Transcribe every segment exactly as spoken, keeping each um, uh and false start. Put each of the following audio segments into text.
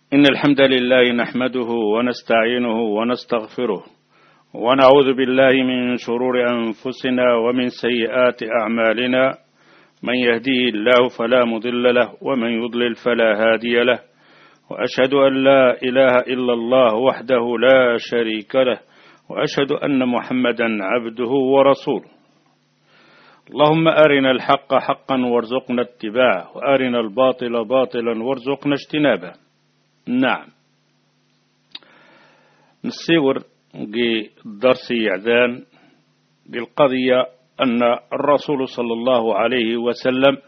إن الحمد لله نحمده ونستعينه ونستغفره ونعوذ بالله من شرور أنفسنا ومن سيئات أعمالنا. من يهديه الله فلا مضل له ومن يضلل فلا هادي له، وأشهد أن لا إله إلا الله وحده لا شريك له، وأشهد أن محمدا عبده ورسوله. اللهم أرنا الحق حقا وارزقنا اتباعه، وأرنا الباطل باطلا وارزقنا اجتنابه. نعم، نسيور درس يعذان بالقضية أن الرسول صلى الله عليه وسلم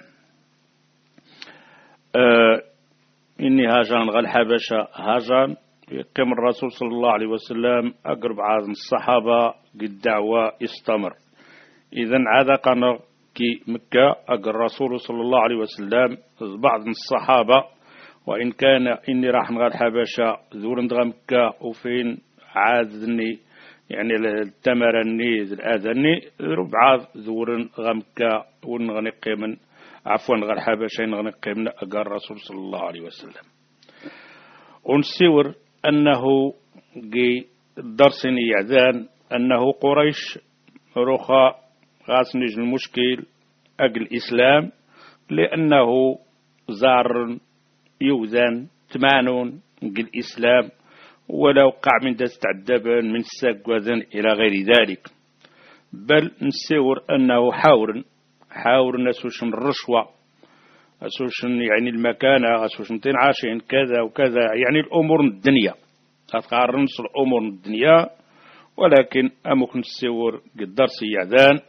آه إني هاجان غال حبشة هاجان يقيم الرسول صلى الله عليه وسلم أقرب عاد الصحابة قد دعوة استمر. إذن عاد قنا كي مكة أقر الرسول صلى الله عليه وسلم بعض الصحابة، وإن كان إني راح نغال حبشة ذور ندغى مكة وفين عادني يعني التمرني الأذني ربع ذور غمكة ونغني قيمن عفوا نغال حبشة نغني قيمن أقر الرسول صلى الله عليه وسلم. ونسيور أنه جي درسني يعذان أنه قريش رخاء غاسنج المشكل أجل الإسلام، لأنه زار يوزن تمانون أجل الإسلام ولو قع من دست عدبا من الساق وذن إلى غير ذلك. بل نسيور أنه حاور حاور نسوشن الرشوة أسوشن يعني المكانة أسوشن تنعاشين كذا وكذا، يعني الأمور الدنيا أتقارن الأمور الدنيا. ولكن أمك نسيور قدر سيعذان،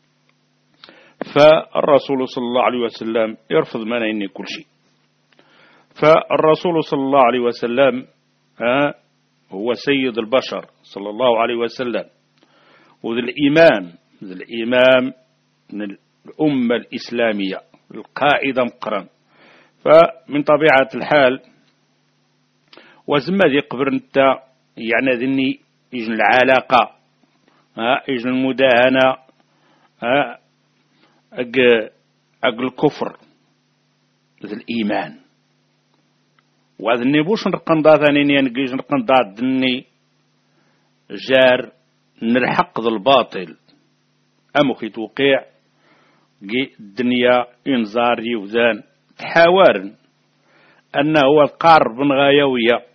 فالرسول صلى الله عليه وسلم يرفض منعني كل شيء. فالرسول صلى الله عليه وسلم ها هو سيد البشر صلى الله عليه وسلم، وذي الإمام ذي الإمام من الأمة الإسلامية القائدة مقرن. فمن طبيعة الحال وزما ذي قبر انت يعني ذني يجن العلاقة ها يجن المداهنة ها أج أج الكفر ذي الإيمان، وذني بوش نرقن ضا ثاني نجيج نرقن ضا دني جار نلحق ذا الباطل أمخي توقيع جي الدنيا إنزار يوزان تحاورن أنه القارب غايوية،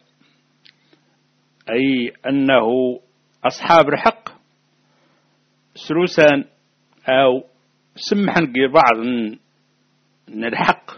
أي أنه أصحاب الحق سلوسان أو سمحن جي بعض نلحق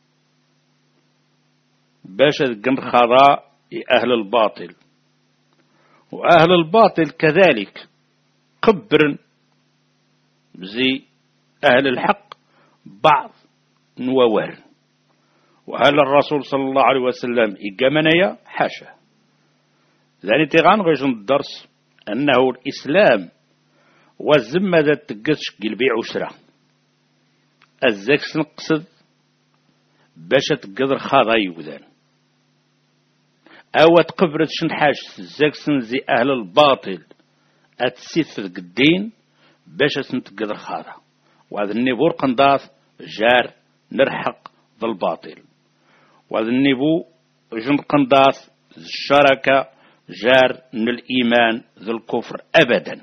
باش تقن خضاء أهل الباطل، وأهل الباطل كذلك قبر زي أهل الحق بعض نوور. وهل الرسول صلى الله عليه وسلم إقامنايا حاشا ذاني تيغان غيجن الدرس أنه الإسلام والزمة ذات تقسش قلبي عشرة الزكس نقصد باش تقدر خاضي وذان أو تقبرت شنحاش الزكس زي أهل الباطل أتسيث الدين باش تقدر خاضا. وهذا النبور قنضاث جار نرحق ذا الباطل، وهذا النبو جن قنضاث الشركة جار من الإيمان ذا الكفر أبدا.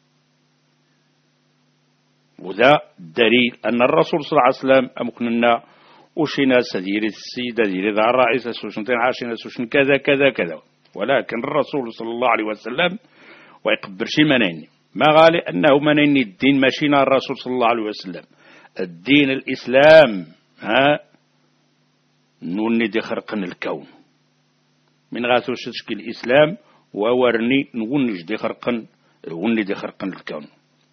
وذا دليل أن الرسول صلى الله عليه وسلم أمكننا وشينا سدير السيدة دير ذا الرئيس سوشنتين عاشنا سوشن كذا كذا كذا. ولكن الرسول صلى الله عليه وسلم ويقبر شي منين ما غالي أنه منين الدين ماشينا الرسول صلى الله عليه وسلم الدين الإسلام ها نوني دي خرقن الكون من غاسو شتشكي الإسلام وورني نوني دي خرقن وني دي خرقن الكون.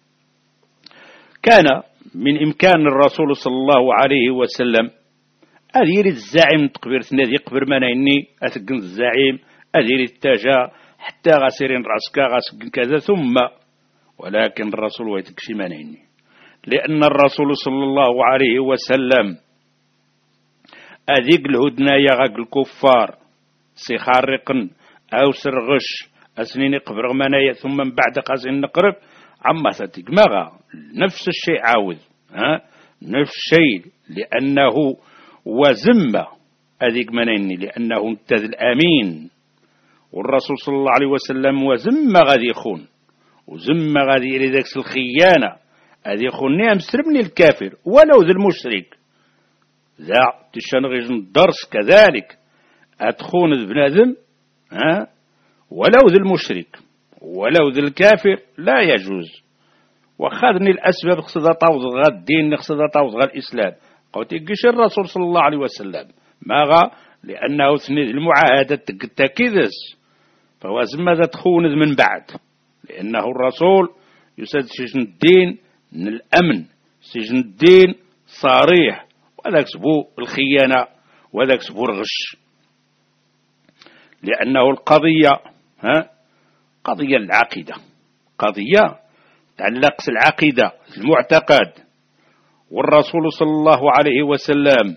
كان من إمكان الرسول صلى الله عليه وسلم أدير الزعيم تقبير ثنادي قبر منيني أتقن الزعيم أدير التاجا حتى غاسرين راسكا غاسقن كذا ثم، ولكن الرسول ويتكشي منيني لأن الرسول صلى الله عليه وسلم أذيق الهدنايا غاق الكفار سيخارقن أو سرغش أسنين قبر منايا ثم من بعد قاسين نقرب عما ستيق مغا نفس الشيء عاوذ ها نفس الشيء، لأنه وزمة أذيك منيني لأنه انتذ الأمين، والرسول صلى الله عليه وسلم وزم غادي يخون وزم غادي يري ذاك الخيانة غادي يخوني أمسربني الكافر ولو ذا المشرك ذا تشنغيج الدرس كذلك أتخون بنادم ها ولو ذا المشرك ولو ذا الكافر لا يجوز. وخذني الأسباب خصدا طاوز غا الدين خصدا طاوز غا الإسلام قلت يقش الرسول صلى الله عليه وسلم ما غا لأنه ثني المعاهدة تكيدس فهو زماذا تخوند من بعد لأنه الرسول يسد سجن الدين من الأمن سجن الدين صريح وذاك سبو الخيانة وذاك سبو الغش لأنه القضية ها قضية العقيدة قضية تعلق العقيدة المعتقد والرسول صلى الله عليه وسلم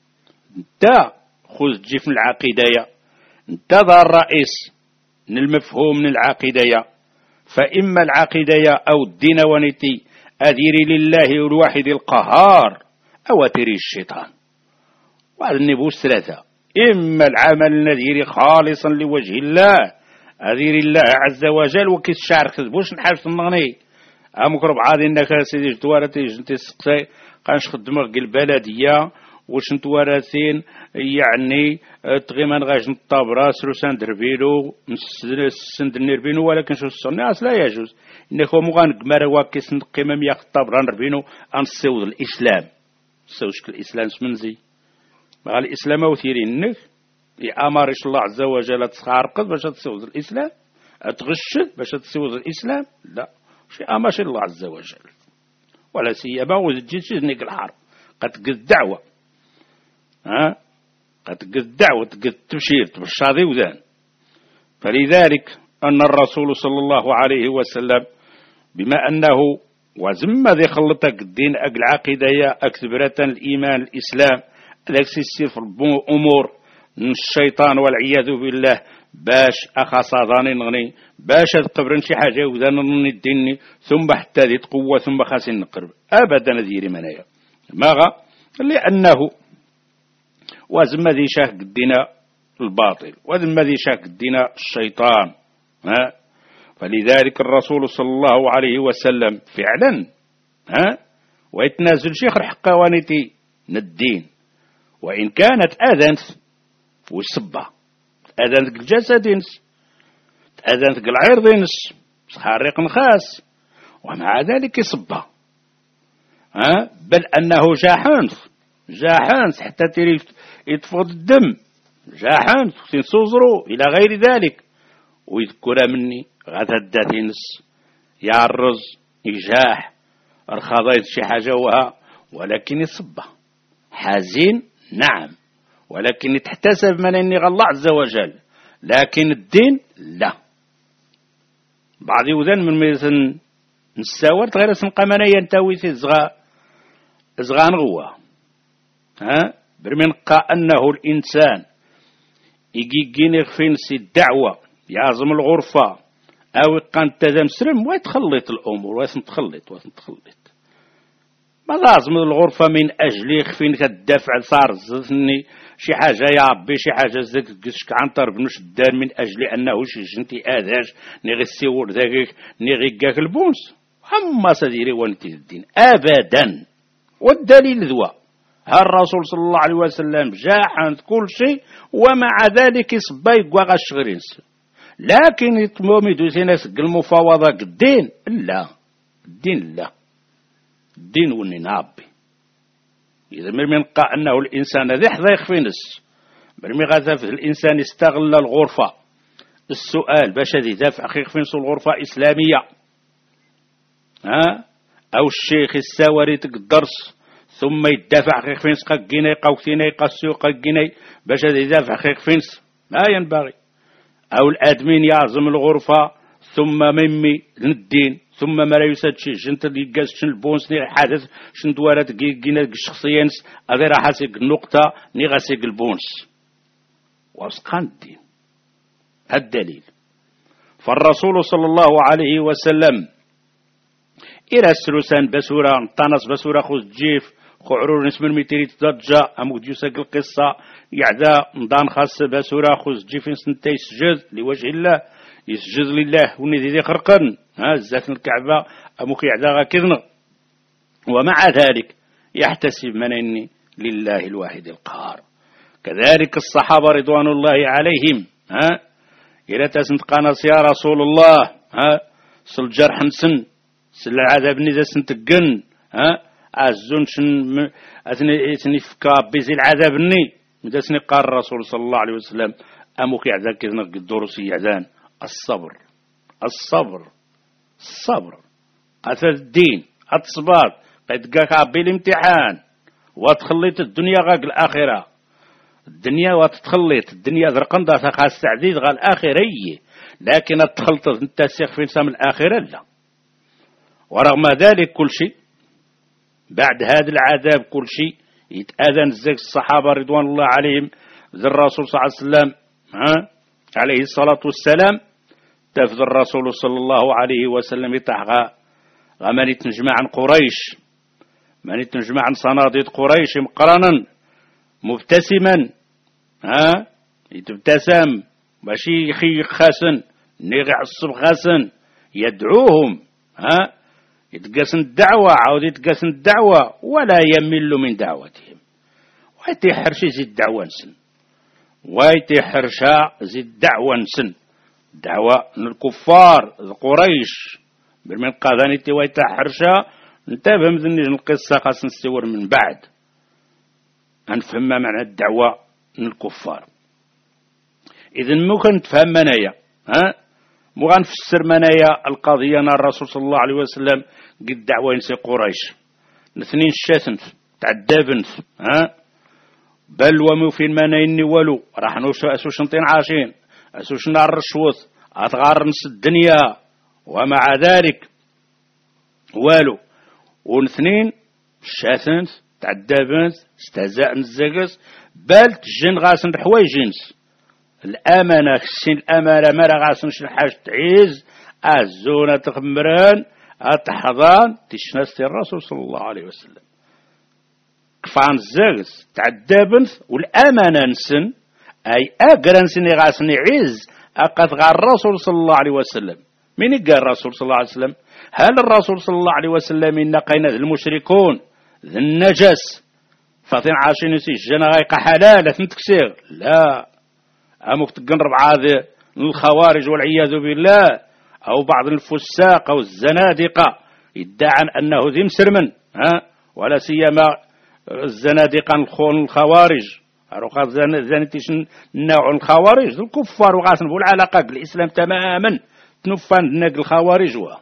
انت خذ جيف من العقيدة انت ذا الرئيس من المفهوم من العقيدة فإما العقيدة أو الدين ونتي أديري لله الواحد القهار أو أتري الشيطان وهذا النبوس ثلاثة إما العمل الذي خالصا لوجه الله أديري الله عز وجل وكيس شعر خذبوش نحاش النغني أمكرب عادي إنك سيدي جدوارتي جنتي السقسي قانش خدمك البلدية وش نتوارثين يعني تغيمان غاش نطابرا سلوسان دربيلو سند نربينو ولكن شو الصناس لا يجوز إنك هو مغان قمار واكس نقيمة مياخ طابرا نربينو أنصيوض الإسلام سوشك الإسلام سمنزي مع الإسلام وثيرين إنك يأمرش الله عز وجل تسخارقض باش تسوض الإسلام أتغشد باش تسوض الإسلام لا شيء أمرش الله عز وجل ولا سيما وزجيت شنك الحرب قد قد الدعوة ها قد قد الدعوة قد التبشير تبشاضي وذان. فلذلك أن الرسول صلى الله عليه وسلم بما أنه وزم ذي خلطك الدين أقل عقيدة أكثبرة الإيمان الإسلام ذاك سيسير في الأمور من الشيطان والعياذ بالله باش أخا صاداني نغني باش تقبرن شي حاجة وذان نديني ثم حتى ذي قوة ثم خاسين نقرب أبدا نذيري منايا ماغا لأنه وزم ذي شاك الدين الباطل وزم ذي شاك الدين الشيطان ها. فلذلك الرسول صلى الله عليه وسلم فعلا ها ويتنازل شيخ الحقوانيتي الدين وإن كانت أذن والسبة أذن الجسد أذن العرض خارق خاص ومع ذلك يصبها ها بل أنه جاحنث جاحنث حتى تري يتفض الدم جاحنث تنصوزرو إلى غير ذلك ويذكر مني غادا الداتينس يعرز يجاح الخضايط شي حاجة وها ولكن يصبها حزين نعم ولكن تحتسب من أني الله عز وجل لكن الدين لا بعض يوذن من ميزن نستاور غير سنقامنا ينتوي في زغا زغا نغوة ها برمنقى أنه الإنسان يجي جيني في الدعوة يعظم الغرفة أو كان تذم سرم ويتخلط الأمور ويتخلط ويتخلط ما لازم الغرفة من أجل يخفين كالدفع صار زثني شي حاجة يا ربي شي حاجة زك قشك عنطر بنوش الدار من أجل أنه شي جنتي آذاش نغي السيور ذاك نغي قاك البونس أما سديري وانتي الدين أبدا. والدليل ذوى الرسول صلى الله عليه وسلم جاء عند كل شيء ومع ذلك صباي قواغ الشغرينس لكن يتمومي دوسيناس المفاوضة الدين لا الدين لا الدين وني نابي إذا من قا أنه الإنسان ذي حظا يخفينس برمي غازف الإنسان يستغل الغرفة السؤال باش ذي دافع يخفينس الغرفة إسلامية ها أو الشيخ الساوري تقدرس ثم يدافع يخفينس قاقيني قوتيني قاسيو قاقيني باش ذي دافع يخفينس ما ينبغي أو الأدمين يعظم الغرفة ثم ممي للدين ثم ما لا يسد شيء جنت اللي جالس شن البونس ني حادث شن دوارات جينا الشخصيين هذا راح حاسق النقطة ني غاسق البونس واسقان الدين. الدليل فالرسول صلى الله عليه وسلم إلى السلسان بسورة طنس بسورة خذ جيف خعرور نسم الميتريت ضجة أمو ديوساق القصة يعدا نضان خاص باسورا خوز جيفين سنتا يسجد لوجه الله يسجد لله ونذي ذي خرقا ها الزات الكعبة أمو يعدا غاكذنا ومع ذلك يحتسب منني لله الواحد القهار. كذلك الصحابة رضوان الله عليهم ها إلى تسنت قانص يا رسول الله ها سل جرح سن سل العذاب نذا سنتقن ها عزون شن أثني أثني فكا بيزي العذاب ني مدسني قال الرسول صلى الله عليه وسلم أموك يعذان كذا الدروسي يعذان الصبر الصبر الصبر أثر الدين الصبر قد قاك بالامتحان وتخليت الدنيا غاق الآخرة الدنيا وتتخليت الدنيا ذرقن ذا خاص تعديد غا الآخرية لكن تخلط انت السيخ في نسام الآخرة لا. ورغم ذلك كل شيء بعد هذا العذاب كل شيء يتأذن الزيك الصحابة رضوان الله عليهم ذي الرسول صلى الله عليه وسلم ها عليه الصلاة والسلام تفذ الرسول صلى الله عليه وسلم يتحقى غماني تنجمع عن قريش ماني تنجمع عن صناديد قريش مقرانا مبتسما ها يتبتسم ماشي يخي خاسن نيغي عصب خاسن يدعوهم ها يتقاسن الدعوة عاود يتقاسن الدعوة ولا يمل من دعوتهم ويتحرش زيد دعوة نسن ويتحرشا زيد دعوة نسن دعوة الكفار قريش بالمن قاذانيتي ويتحرشا انتبه مذنج القصة خاص نستور من بعد نفهم معنى الدعوة الكفار. إذن مو كنتفهم منايا ها مو غنفسر منايا القضية أن الرسول صلى الله عليه وسلم قد دعوة ينسي قريش الاثنين الشاتنف تعدابنف ها بل ومو في المنايني ولو راح نوش أسوش نطين عاشين أسوش نار الرشوث أتغار نس الدنيا ومع ذلك والو والاثنين الشاتنف تعدابنف استهزاء نزاقس بل تجن غاسن حوايج جنس الأمانة خسين الأمانة مرا غاسن شنحاج تعيز الزونة تخمران التحضان تشنستي الرسول صلى الله عليه وسلم كفان الزاقس تعدابنث والأمانة نسن أي أقرا نسن غاسن يعيز أقد غار الرسول صلى الله عليه وسلم. من قال الرسول صلى الله عليه وسلم؟ هل الرسول صلى الله عليه وسلم إن قينا المشركون ذي النجس فاطين عاشين يسي الجنة غايقة حلالة تكسير لا أمك تقنرب عاذي الخوارج والعياذ بالله أو بعض الفساق أو الزنادقة يدعى أنه ذي مسرمن ها ولا سيما الزنادقة الخون الخوارج أروقات زانتيش نوع الخوارج الكفار وغاسن بول علاقة بالإسلام تماما تنفان ناق الخوارج وها.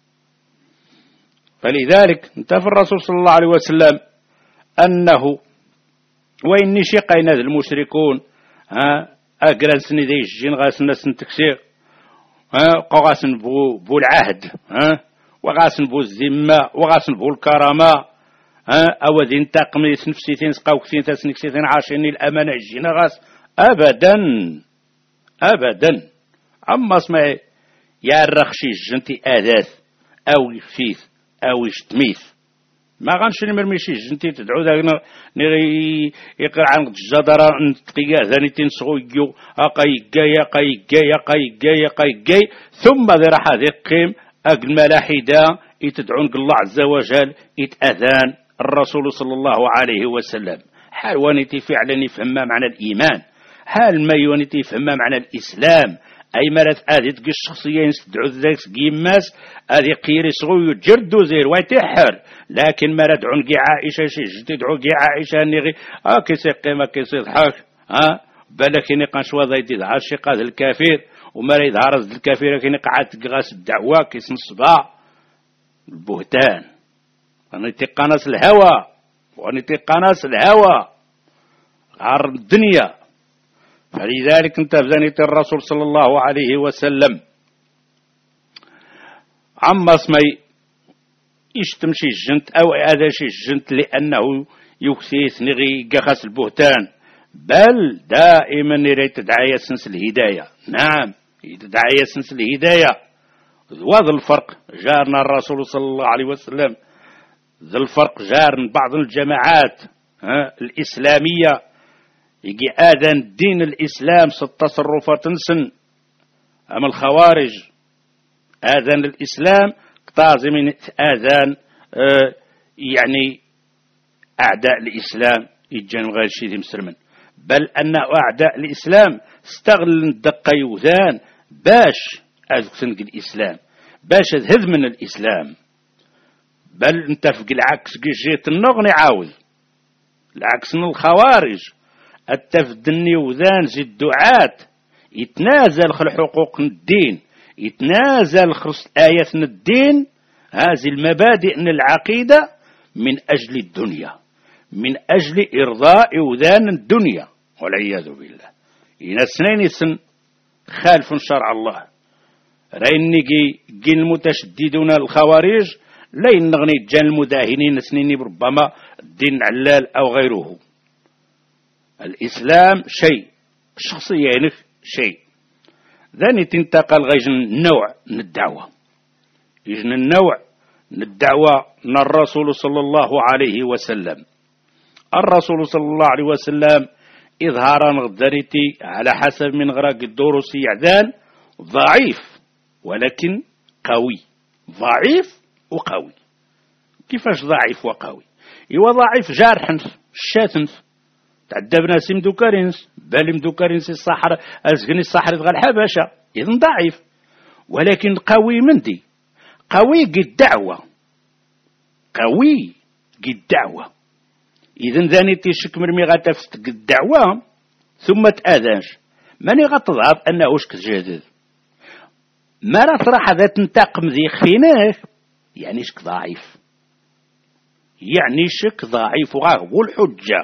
فلذلك انتفى الرسول صلى الله عليه وسلم أنه وإني شقينا المشركون ها أقران سني ذي الجين غاسن سن تكسير ها وغاسن بو بو العهد ها وغاسن بو الذمة وغاسن بو الكرامة ها أو ذي انتقم نفسيتين سقاوكتين تسنكسيتين عاشين الأمانة الجين غاس أبدا أبدا أما اسمعي يا الرخشي جنتي آذاث أو يفيث أو يشتميث ما غنش المرميشي جنتي تدعو ذا نغي يقرا عن الجدرة نتقيا ذاني تنسغيو أقاي جاي أقاي جاي أقاي جاي أقاي جاي ثم ذي راح ذقيم أقل ملاحدة يتدعون الله عز وجل يتأذان الرسول صلى الله عليه وسلم حال وانتي فعلا يفهم معنى الإيمان حال ما يوانتي يفهم معنى الإسلام أي مرات آذي تقي الشخصية يستدعو ذاك قيماس آذي قيري صغيو جردو زير ويتحر لكن مرات عنقي عائشة شي تدعو قي عائشة نغي آه كيسي قيمة كيسي ضحاك آه بلكني قنشوا ذا يدعى الشقاذ الكافر ومرا يظهر الكافر كيني قعد تقاس الدعوة كيس الصباع البهتان ونتي قناص الهوى ونتي قناص الهوى غار الدنيا. فلذلك انت بزانيت الرسول صلى الله عليه وسلم عما اسمي يشتمشي الجنت او اذاشي الجنت لانه يكسيس نغي قخس البهتان بل دائما يريد تدعي سنس الهداية. نعم تدعي سنس الهداية وهذا الفرق. جارنا الرسول صلى الله عليه وسلم ذا الفرق جار من بعض الجماعات ها الإسلامية يجي آذان الدين الإسلام ست تصرفات سن. أما الخوارج آذان الإسلام قطازي من آذان آه يعني أعداء الإسلام يجان غير شيء مسلمن، بل أن أعداء الإسلام استغل الدقة يوذان باش أذكسنق الإسلام، باش أذهب من الإسلام. بل انت في العكس جيت النغني عاوز العكس من الخوارج التفدني وذان زي الدعاة يتنازل خل حقوق الدين، يتنازل خلص آيات الدين، هذه المبادئ من العقيدة من أجل الدنيا، من أجل إرضاء وذان الدنيا والعياذ بالله. إن سنين سن خالف شرع الله رأيني جي المتشددون الخوارج لا ينغني جان المداهنين سنيني ربما الدين علال أو غيره. الإسلام شيء، الشخصية شيء. ذاني تنتقل غيجن النوع من الدعوة، يجن النوع من الدعوة من الرسول صلى الله عليه وسلم. الرسول صلى الله عليه وسلم إظهارا غدرتي على حسب من غراق الدروس يعدان ضعيف ولكن قوي، ضعيف وقوي. كيفاش ضعيف وقوي؟ إيوا ضعيف جارحنس الشاتنس تعدبنا سي مدوكارينس بالي مدوكارينس الصحراء أزغني الصحراء غير الحبشة، إذن ضعيف ولكن قوي مندي، قوي قد دعوة، قوي قد دعوة. إذن ذاني تيشك مرمي غتفت قد الدعوة ثم تآذانش ماني غتظهر أنه شك جديد ما راح ذات تنتقم ذي خفيناه، يعني شك ضعيف، يعني شك ضعيف وغاغبو الحجة.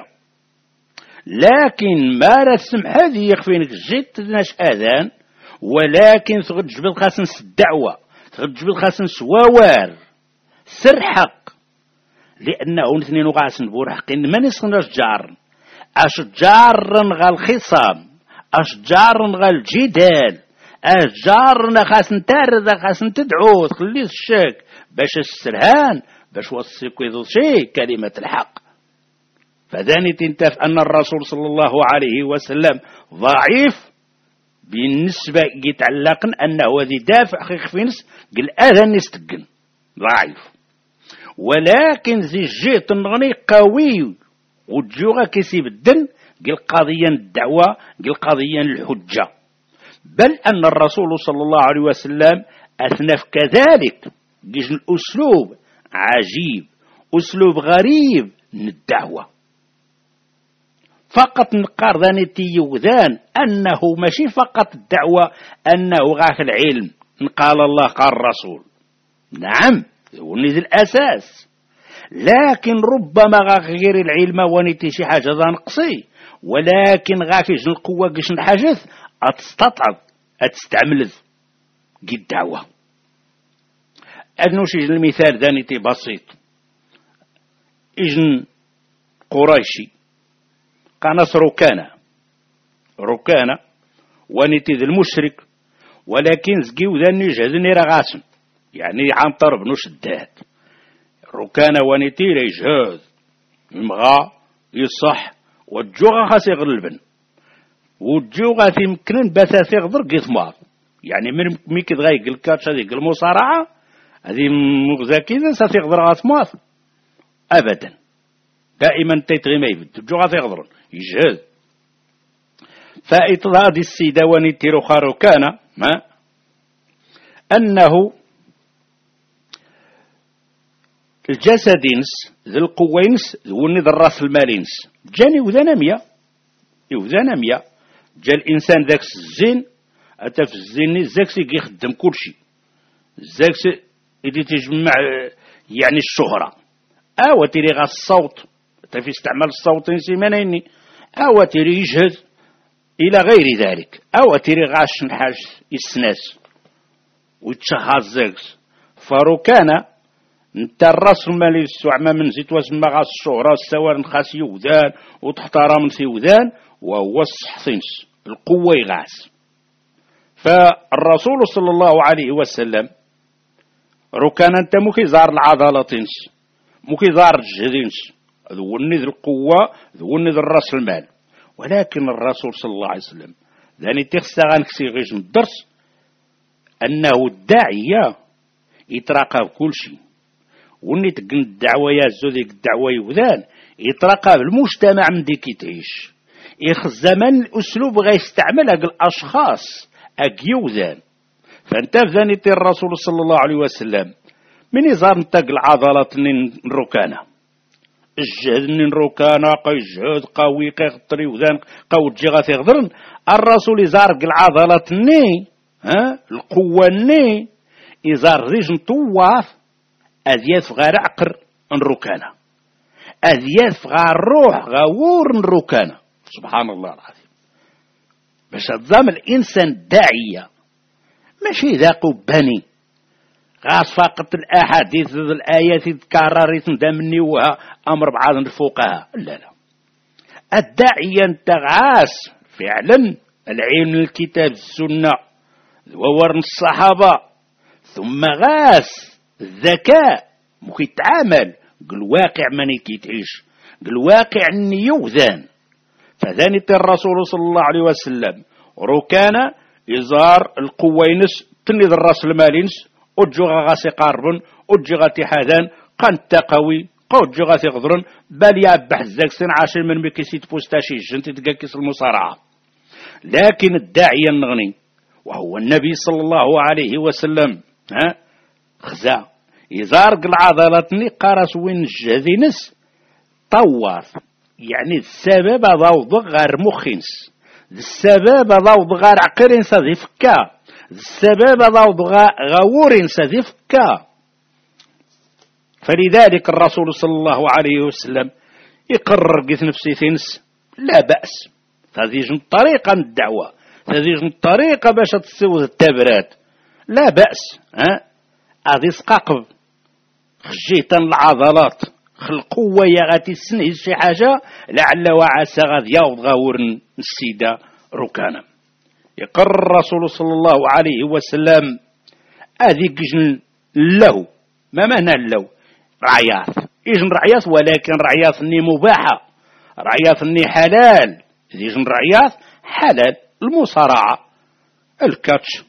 لكن ما رسم هذه يخفينك جيت ناش آذان، ولكن تغد جبل خاسنس الدعوة، تغد جبل خاسنس ووار سر حق، لأنه اثنين وغاسن بورحقين ما نسخناش جار أشجار غا الخصام، أشجار غا الجدال، أشجار خاسن تارد خاسن تدعو تخلي الشك باش السرهان باش وصيك ويضو شيء كلمة الحق. فذاني تنتف أن الرسول صلى الله عليه وسلم ضعيف بالنسبة يتعلق أنه ذي دافع خفينس قل أذن يستقن ضعيف، ولكن زي جيت النغني قوي وجوغا كيسيب الدن قل قضيا الدعوة قل قضيا الحجة. بل أن الرسول صلى الله عليه وسلم أثنف كذلك جيش الأسلوب عجيب، أسلوب غريب من الدعوة. فقط نقار ذاني تيوذان أنه ماشي فقط الدعوة أنه غاك العلم قال الله قال الرسول، نعم ونذ الأساس، لكن ربما غاك غير العلم ونتي شي حاجة ذا نقصي، ولكن غاك يجن القوة قيش نحاجث أتستطعب أتستعمل قي الدعوة. أدنوش يجن المثال ذاني تي بسيط، إجن قريشي قناص ركانة ركانة ونتي ذي المشرك، ولكن زقيو ذاني يجهزني رغاسم يعني عن طرب نوش الداد ركانة ونتي ليجهز يمغى يصح والجوغة خاص يغلبن والجوغة تيمكنن بثاثي غضر قيثمار، يعني من ميكي دغايق الكاتش هذيك المصارعة هذه مغزى كذا ساتي غضر غاثمار أبدا، دائما تيتغي ما يبد الجوغة تيغضرن يجهز. فإطلاد السيدة ونتي رخا ركانة ما أنه الجسدينس ذي القوينس ذوني ذي الراس المالينس جاني وذنامية وذنامية جا الإنسان ذاك الزين أتا في الزين زاكسي يخدم كل شيء، زاكسي إذا تجمع يعني الشهرة أو تيري غا الصوت في استعمال الصوت سيمانيني أو تيري يجهز إلى غير ذلك، أو تيري غاش نحاج السناس ويتشهر زاكس. فركان انت الراس المالي السعمة من زيت واسمى غاس الشهرة السوار نخاس يوذان وتحترم سيوذان وهو الصحصينس القوة يغاس. فالرسول صلى الله عليه وسلم ركان انت مكي زار العضلاتينس ممكن ظهر الجهدينش ذو النذ القوة ذو النذ الراس المال. ولكن الرسول صلى الله عليه وسلم ذاني تخسى غانكسي غيش الدرس أنه الداعية يتراقب كل شيء، وني تقن الدعوة يا زوديك الدعوة يوذان يتراقب المجتمع من ديك يتعيش يخ زمان الأسلوب غيستعمل هاك الأشخاص هاك يوذان. فانت فذاني الرسول صلى الله عليه وسلم من يزار نتاق العضلات نروكانا الجهد نروكانا قوي الجهد قوي قيغطري وذان قوي تجي غضرن الرسول يزار العضلات ني ها القوة ني يزار ريج نطواف أذياث غير عقر نروكانا أذياث غير روح غور نروكانا. سبحان الله العظيم. باش تظام الإنسان داعية ماشي ذاقو بني غاس فقط الأحاديث الآيات تكررت ندمني وها أمر بعض الفقهاء. لا لا الداعية انت غاس فعلا العلم الكتاب السنة وورن الصحابة ثم غاس الذكاء ممكن يتعامل الواقع ماني كيتعيش الواقع اني يوذان. فذاني الرسول صلى الله عليه وسلم ركان يزار القوينس تنيذ الراس المالينس أجوغا غاسي قاربن أجوغا تحاذان قانت قوي قوجوغا تغضرن بل يابح الزاكسين عاشر من مكيسيت بوستاشي جنتي تقاكس المصارعة. لكن الداعية النغني وهو النبي صلى الله عليه وسلم ها خزا يزارق العضلات قارس وين الجهدينس طوار يعني السبب ضوض غير مخينس السبب ضوض غير عقرين سذي فكا السبب ضوض غورين سذي فكا. فلذلك الرسول صلى الله عليه وسلم يقرر قيث نفسي ثنس لا بأس هذه طريقة الدعوة هذه طريقة باش تسوي التبرات لا بأس ها هذه سقاقب خجيتا العضلات القوة يا غاتي سنه شي حاجة لعل وعسى غادي ياوض غاورن السيدة ركانا. يقرر الرسول صلى الله عليه وسلم هذه جن له ما معنى له رعياث يجن رعياث ولكن رعياث ني مباحة رعياث ني حلال يجن رعياث حلال المصارعة الكاتش.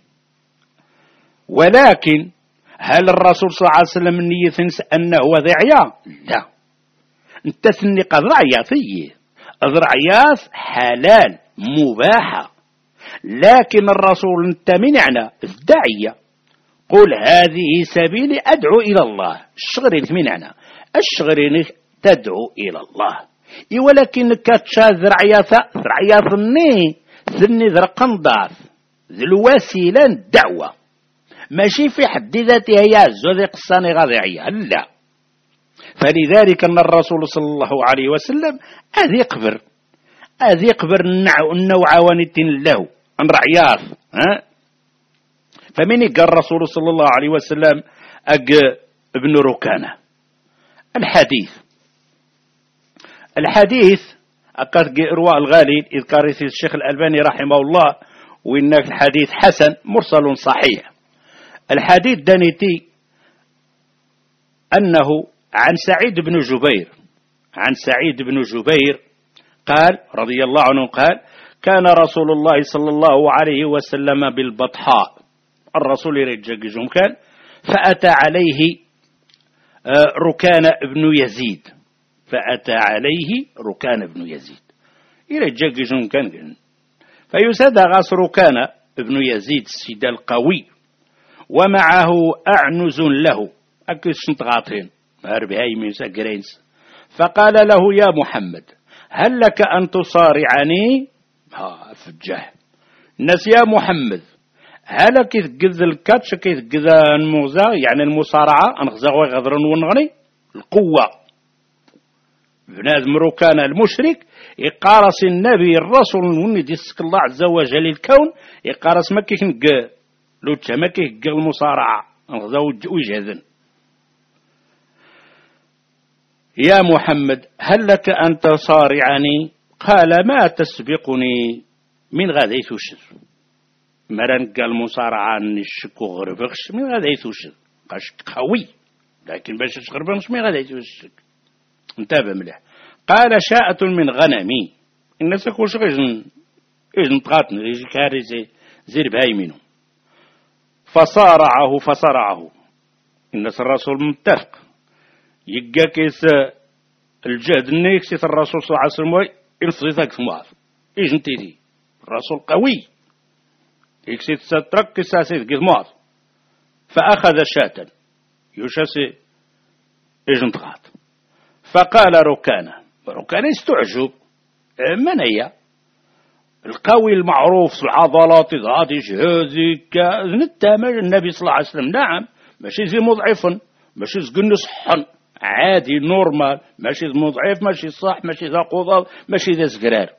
ولكن هل الرسول صلى الله عليه وسلم نية أنه ذعيا؟ لا انت سني قد رعياثية الرعياث حلال مباحة. لكن الرسول انت منعنا الداعية قل هذه سبيلي أدعو إلى الله الشغرين منعنا الشغرين تدعو إلى الله. ولكن كتشاذ رعياث رعياث الني ذني ذر قنضاث ذي الوسيلة الدعوة ماشي في حد ذاتها هي الزوذي قصاني غاضعية لا. فلذلك أن الرسول صلى الله عليه وسلم أذي قبر أذي قبر النوع وانت له عن رعياث ها. فمن يقال الرسول صلى الله عليه وسلم أق ابن ركانة الحديث الحديث أقد إرواء الغالي إذ كارث الشيخ الألباني رحمه الله وإنك الحديث حسن مرسل صحيح. الحديث دانيتي أنه عن سعيد بن جبير عن سعيد بن جبير قال رضي الله عنه قال كان رسول الله صلى الله عليه وسلم بالبطحاء الرسول يرجع كان فأتى عليه ركان ابن يزيد فأتى عليه ركان ابن يزيد يرجع كان فيساد غاس ركان ابن يزيد السيد القوي ومعه أعنز له أكس شنطغاطين أربعي من سكرينس. فقال له يا محمد هل لك أن تصارعني ها فجاه الناس يا محمد هل كيف قذ الكاتش كيف قذ المغزى يعني المصارعة أنغزى ويغذرن ونغني القوة بنادم ركان المشرك يقارس النبي الرسول وني يسك الله عز وجل الكون يقارس ما كيف نق لو تما كيف المصارعة أنغزى ويجهذن. يا محمد هل لك أن تصارعني قال ما تسبقني من غادي تشر مرن قال مصارعة نشكو غرفخش من غادي تشر قاش قوي لكن باش تشغربها مش مي غادي يتوشك. انتبه مليح. قال شاءة من غنمي الناس يقولش غير إذن تغاتن غير كاري زي زير بهاي منهم. فصارعه فصرعه الناس الرسول متفق يقا كيس الجهد النيكسيت الرسول صلى الله عليه وسلم ينصيتك في معاذ إذن تيدي الرسول قوي يكسيت سترك كساسيت قيد معاذ. فأخذ شاة يشاسي إذن تغات. فقال ركانة ركانة يستعجب من هي القوي المعروف في العضلات غادي جهازي كنتامل النبي صلى الله عليه وسلم. نعم ماشي زي مضعفا ماشي زي صحا عادي نورمال ماشي زي مضعف ماشي صح ماشي ذا قضاض ماشي ذا زقرار.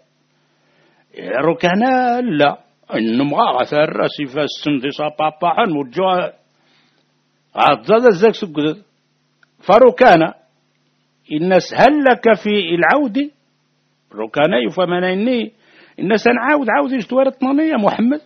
ركانة لا النمغا غثار راسي فاسم دي صابابا عن وجوه عضاد الزاك سكدد. فركانة الناس هل لك في العود ركانة يفهمنا إني الناس نعاود عاود يجتوار يا محمد.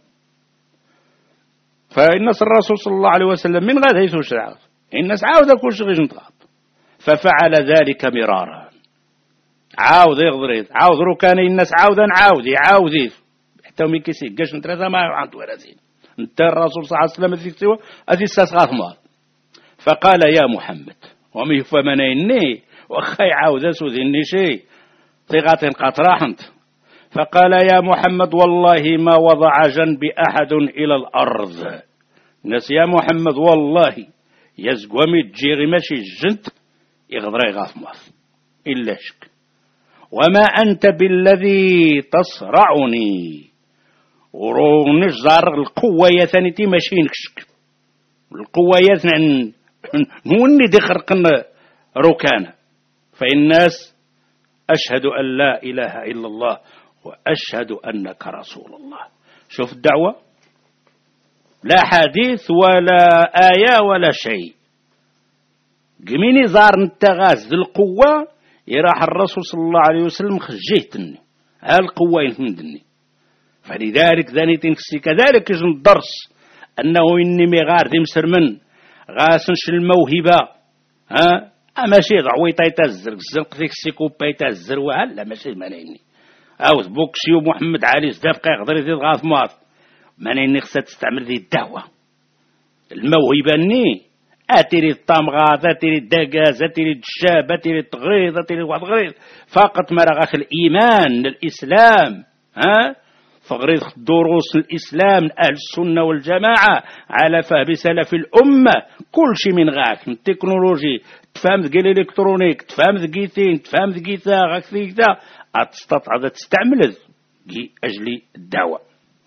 فالناس الرسول صلى الله عليه وسلم من غاد يسوش العاود الناس عاود كل شيء نتغاط. ففعل ذلك مرارا عاود يغضريد عاود ركانة الناس عاودا عاودي عاودي حتى مي كيسي قاش نترازا ما عند ورازين انت الرسول صلى الله عليه وسلم ذيك سوا هذه استسغاث مال. فقال يا محمد ومي يفهمنا إني وخي عاود سوذني شيء طيغات قطراحنت. فقال يا محمد والله ما وضع جنبي أحد إلى الأرض. ناس يا محمد والله يزقومي تجيغي ماشي الجنت يغضري غاف ماث إلا شك. وما أنت بالذي تصرعني ورونش زار القوة يثانيتي ماشي نكشك القوة يثنى نوني دي خرقنا ركانة. فالناس أشهد أن لا إله إلا الله وأشهد أنك رسول الله. شوف الدعوة لا حديث ولا آية ولا شيء. قميني زار نتغاز ذي القوة يراح الرسول صلى الله عليه وسلم خجيتني هالقوة ينهندني. فلذلك ذاني تنكسي كذلك يجن الدرس أنه إني مغار ذي مسر من غاسنش الموهبة ها ماشي ضعويطة يتزر الزنق ذيك السيكوبا يتزر وهلا ماشي مانيني أو بوكسي ومحمد علي زدابقى يقدر يزيد غاث ماض مانيني خصها تستعمل ذي الدعوة الموهبة ني أتيري الطامغات أتيري الدقاز أتيري الشاب أتيري التغريض أتيري واحد غريض فقط مرغاخ الإيمان الإسلام ها فغريض دروس الإسلام أهل السنة والجماعة على فهم سلف الأمة كل شيء من غاك من التكنولوجي تفهم ذكي الإلكترونيك تفهم ذكيتين تفهم ذكيتا غاك ذكيتا أتستطيع تستعمل لأجل الدعوة.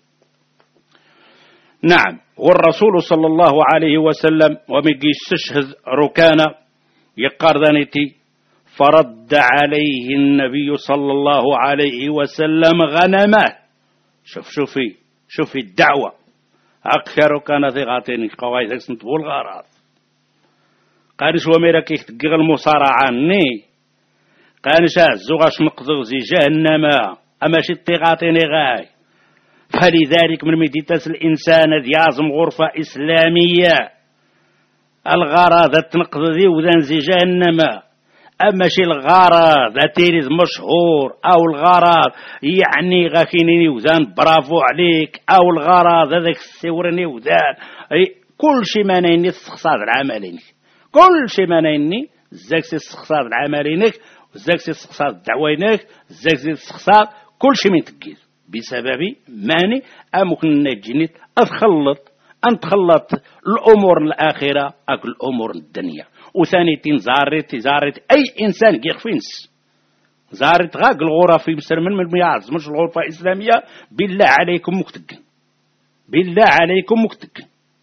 نعم والرسول صلى الله عليه وسلم ومجي استشهد ركانة يقاردنتي فرد عليه النبي صلى الله عليه وسلم غنمه. شوف شوفي شوفي الدعوة أكثر كان ذي غاتين قواعد سنتبول غارات قالش وميرا كيف تقغ المصارعة ني قالش الزغاش مقذغ زي جهنم أما شتي غاتين غاي. فلذلك من مديتاس الإنسان يازم غرفة إسلامية الغرض تنقذ ذي وذن زي جهنم أما شي الغرض أتيريز مشهور أو الغرض يعني غاكيني وذان برافو عليك أو الغرض هذاك السورني وذان كل شي ما نيني استخصاص العملينك كل شي ما نيني زاكسي استخصاص العملينك زاكسي استخصاص دعوينك زاكسي استخصاص كل شي من تكيز بسبب ماني أمكن نجنيت أتخلط أن تخلط الأمور الآخرة أكل الأمور الدنيا. وثاني تنزارت زارت أي إنسان يخفينس زارت غاق الغرف يمسر من من مياز مش الغرفة الإسلامية بالله عليكم مكتق بالله عليكم مكتق.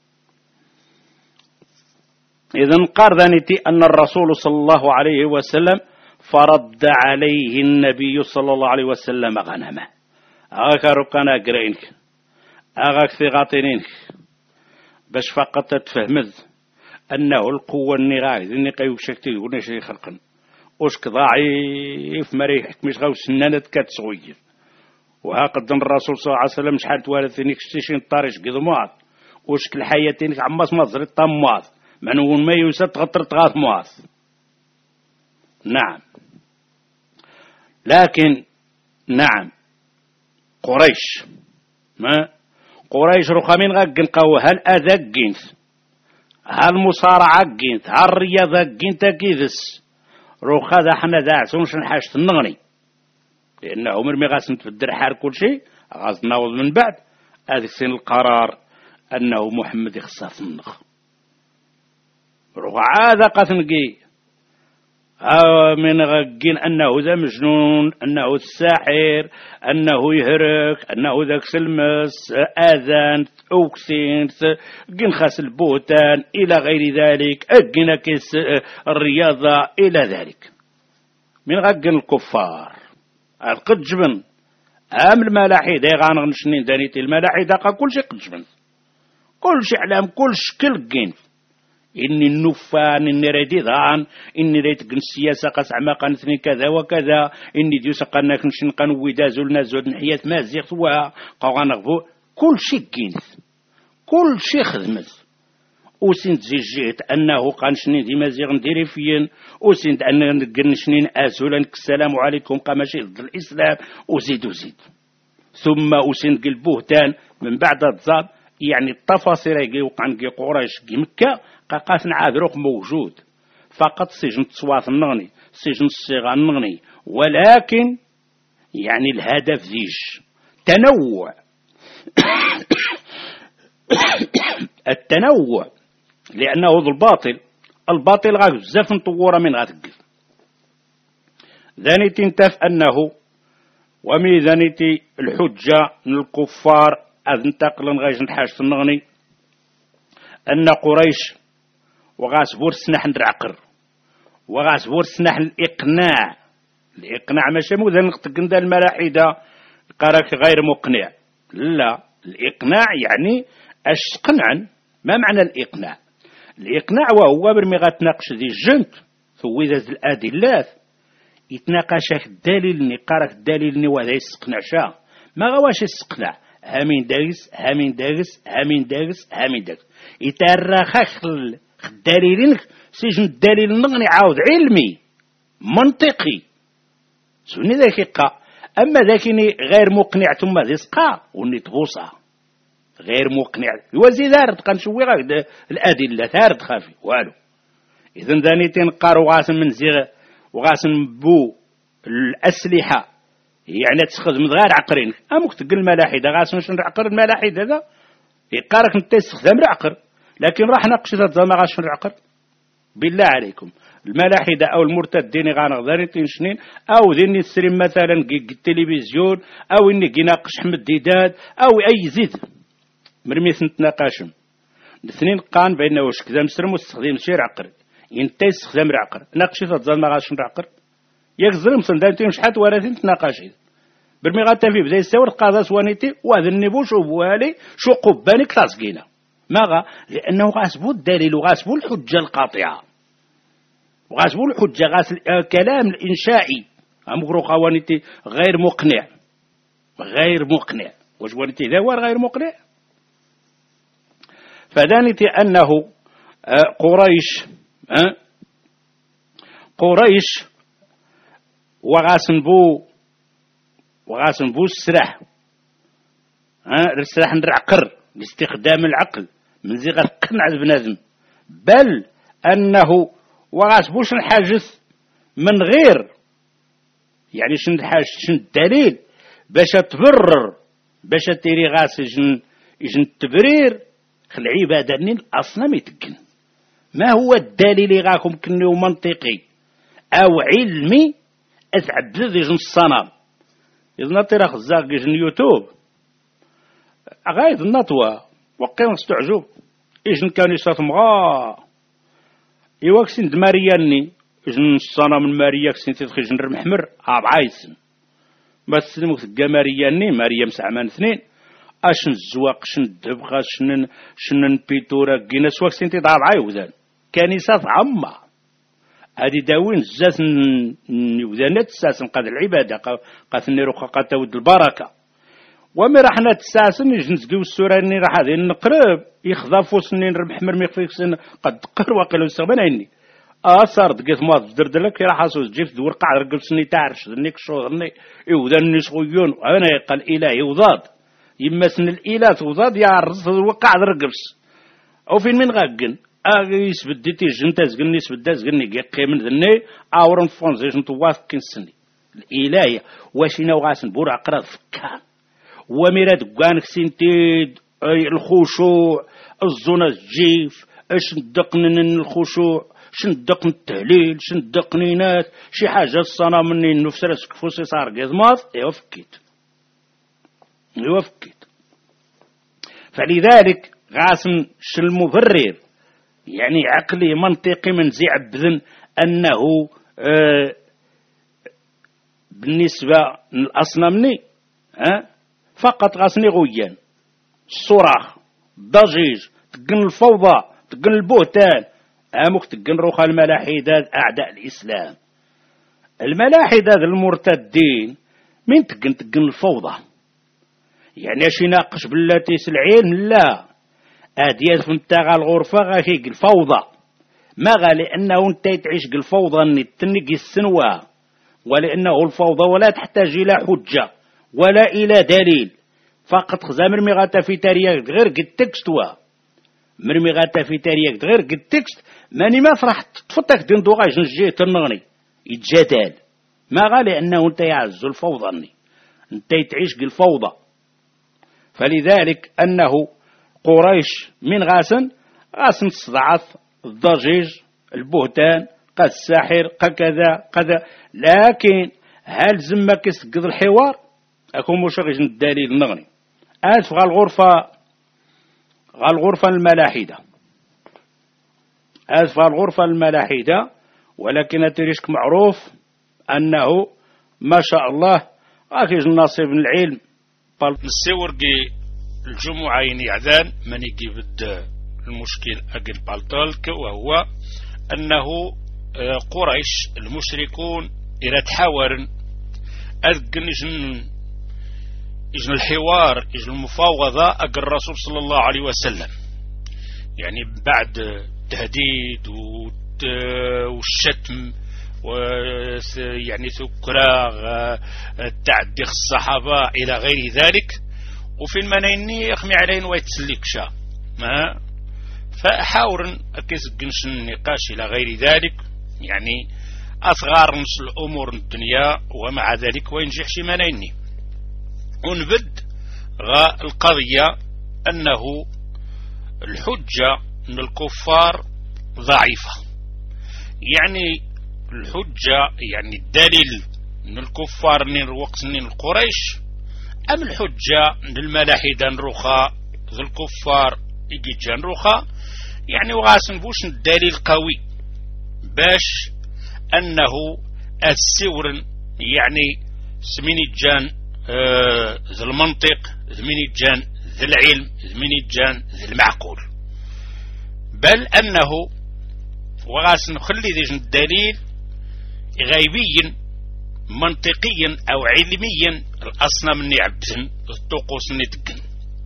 إذن قاردنتي أن الرسول صلى الله عليه وسلم فرد عليه النبي صلى الله عليه وسلم غنمه أغاك ركنا قرينك أغاك ثغاطينك باش فقط تفهمذ أنه القوة النغاية ذني قيوك شكتي يقولنا شيء خلقا وشك ضعيف مريحك مش غاو سنانت كاتسغير وهاقد الرسول صلى الله عليه وسلم شحال توالثينيك ستيشين طارش قضمات وشك الحياتينك عماس مصر الطمات من ما يوسد تغطر تغاث مواث. نعم، لكن نعم قريش ما قريش رخامين غاقن قوة هل أذاك جنث هل مصارعة جنث هل رياضة جنث كيذس روخا ذا حنا ذا عسونش نحاش النغني لأنه مرمي غاسم تفدر حار كل شيء غاز ناوض من بعد هذا سن القرار أنه محمد يخصاص النخ روخا عاذا قاثنقي من غقين أنه ذا مجنون أنه الساحر أنه يهرك أنه ذاك سلمس آذان أوكسين قين خاس البوتان إلى غير ذلك أجنا كيس الرياضة إلى ذلك من غقين الكفار قد جبن أم الملاحدة غانغ نشنين دانيتي الملاحدة كل شيء قد جبن كل شيء علام كل شكل قين إني النفان إني ريدي ضان إني ريت قن السياسة قس عماقا نثني كذا وكذا إني ديوس قانا كنشن قانو ويدازو لنا زود نحياة مازيغ سوا قوغا نغفو كل شي كينث كل شي خدمت وسنت زيجيت أنه قانشنين دي مازيغ نديري فين وسنت أنه نقنشنين أزولا السلام عليكم قامشي ضد الإسلام وزيد وزيد ثم وسنت البهتان من بعد الضاد يعني التفاصيل يجي وقعن جي قريش جي مكة قاقاس نعاذروك موجود فقط سجن تصواث النغني سجن الصيغة النغني ولكن يعني الهدف ديش تنوع التنوع لأنه ذو الباطل الباطل غاك بزاف نطورة من غاتقل ذاني تنتف أنه وميزانيتي الحجة من الكفار أذ انتقل غايش نحاش النغني أن قريش وغاس بور سنح العقر وغاس بور سنح الإقناع الإقناع ماشي مو ذا نقتقن ذا الملاحدة قراك غير مقنع لا الإقناع يعني أش قنعا ما معنى الإقناع الإقناع وهو برمي غاتناقش ذي الجنت ثوذا الأدلات يتناقشك الدليل ني قراك الدليل ني وهذا يسقنع شا ما غواش يسقنع هامين داغس هامين داغس هامين داغس هامين داغس يترخخ الدليلين سجن الدليل نغني عاود علمي منطقي سوني ذاك يقع اما ذاكني غير مقنع ثم ذسقا وني تبوصا غير مقنع يوزي دارت قنشوي غاك الادله ثارت خافي والو اذا ذاني تنقار وغاسم من زيغ وغاسم بو الاسلحه يعني تستخدم غير عقرين امك تقول الملاحده غاسم شنو عقر الملاحده هذا يقارك انت تستخدم العقر لكن راح نقش هذا ما غاش العقر بالله عليكم الملاحده او المرتدين غانغداني تنشنين او ذني السريم مثلا التلفزيون او اني يناقش احمد ديداد او اي زيد مرمي نتناقشم الاثنين قان بين واش كذا مسرم واستخدام شي عقر انت تستخدم العقر ناقش هذا ما غاش العقر ياك ظلم صندانتين شحات وراتين تناقشين برمي غاتافي بدا يساور قاضاس وانيتي وهذا النيبو شو بوالي شو قباني كلاسكينا ماغا لانه غاسبو الدليل وغاسبو الحجه القاطعه وغاسبو الحجه غاس الكلام الانشائي امغرو خوانيتي غير مقنع غير مقنع واش وانيتي ذا غير مقنع فدانيتي انه قريش قريش وغاسن بو وغاسن بو السلاح ها السلاح نرعقر باستخدام العقل من زي غتقنع بنادم بل انه وغاسبوش نحاجز من غير يعني شن حاج شن الدليل باش تبرر باش تيري غاس جن جن التبرير خل عباده نين اصلا ميتكن ما هو الدليل اللي غاكم كنيو منطقي او علمي أتعدد يجن الصنم إذا نطير خزاق يجن يوتيوب غايد النطوة وقيم استعجب يجن كان يصات مغا يواكسين دمارياني يجن الصنم الماريا كسين تدخل جن رمحمر عاب عايسن بس نموت الجمارياني ماريا مسعمان اثنين أشن الزواق شن الدبغة شنن شنن بيتورا جيناس واكسين تضعب عايوذان كنيسات عمّا هذه داوين زاس وذانات ساسن قاد العبادة قاد النيروخا قاد تود البركة ومي راح نتساسن يجنسقيو السورة اني راح هذه نقرب يخضافو سنين ربح مرمي خفيك سن قد قر واقيلو يستغبن عيني اثار دقيت ما دردلك راح اسوس جيف دور قاع رقل سني تعرش ذنيك شو ذني يوذني شغيون انا قال اله يوضاد يما سن الاله توضاد يا رز وقع رقبس او فين من غاقن اغيس بديتي جنتا زقني سبدا زقني قي من ذني اورن فونزيشن تواث كين سني الاله واشينا وغاسن بور عقرا فكان وميراد قانك سنتيد الخشوع الزنا الجيف اش ندقن الخشوع شندقن التهليل شندقنينات شي حاجه الصنا مني النفس راسك فوسي صار قزماط ايوا فكيت ايوا فكيت. فلذلك غاسن ش المبرر يعني عقلي منطقي من زي عبذن انه آه بالنسبه للاصنامني ها فقط غاسني غويان الصراخ الضجيج تقن الفوضى تقن البهتان امك تقن روخا الملاحدة اعداء الاسلام الملاحدة المرتدين من تقن تقن الفوضى يعني اش يناقش بالتي العلم لا اديات فنتا الغرفه غاشي الفوضى ما غا لانه انت تعيش الفوضى اني تنقي السنوه ولانه الفوضى ولا تحتاج الى حجه ولا الى دليل فقط خزا مرمي غاتا في تاريخ غير قد تكست وا مرمي غاتا في تاريخ غير قد تكست ماني ما فرح تفطك دين دوغا جنجي تنغني يتجادل ما غا لانه انت يعز الفوضى اني انت تعيش الفوضى. فلذلك انه قريش من غاسن غاسن الصدعات الضجيج البهتان قد الساحر قد كذا كذا لكن هل زمك يسقط الحوار اكون مشغل الدليل نغني اسف غا الغرفه غا الغرفه الملاحده اسف غا الغرفه الملاحده ولكن تريشك معروف انه ما شاء الله اخي النصيب من العلم نسيور قي الجمعة يعذان من يجيب المشكل أقل بالطالك وهو أنه قريش المشركون إلى تحاورن أذقن إجن إجن الحوار إجن المفاوضة أقل الرسول صلى الله عليه وسلم يعني بعد تهديد والشتم ويعني سكراغ تعدي الصحابة إلى غير ذلك وفي المنيني يخمي علينا ويتسلكشا ما فأحاورن أكيس النقاش إلى غير ذلك يعني أصغر نص الأمور الدنيا ومع ذلك وينجح شي منيني ونبد غا القضية أنه الحجة من الكفار ضعيفة يعني الحجة يعني الدليل من الكفار من الوقت من القريش أم الحجة من الملاحدة نروخا ذو الكفار يجي جان روخا يعني وغاسن بوش الدليل قوي باش أنه السور يعني سميني جان آه ذو المنطق زميني جان ذو العلم زميني جان ذو المعقول بل أنه وغاسن خلي ذي الدليل غيبيا منطقيا أو علميا الأصنام اللي عبدن الطقوس اللي تقن.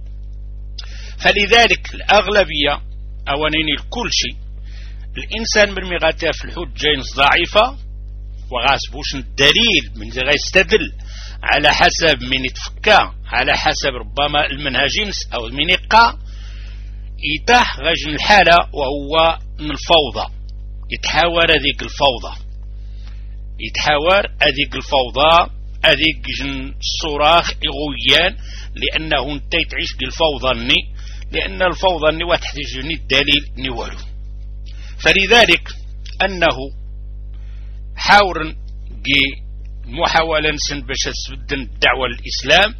فلذلك الأغلبية أوانيني الكل شيء الإنسان من مغاتها في الحجين ضعيفة وغاسبوش الدليل من ذي غيستدل على حسب من يتفكى على حسب ربما المنهجينس أو من يقع يتاح غجن الحالة وهو من الفوضى يتحاور ذيك الفوضى يتحاور هذيك الفوضى هذيك جن الصراخ إغويان لأنه انت تعيش بالفوضى الني لأن الفوضى الني وتحتاجني الدليل نوالو. فلذلك أنه حاور جي محاولة نسن باش تسبدن الدعوة للإسلام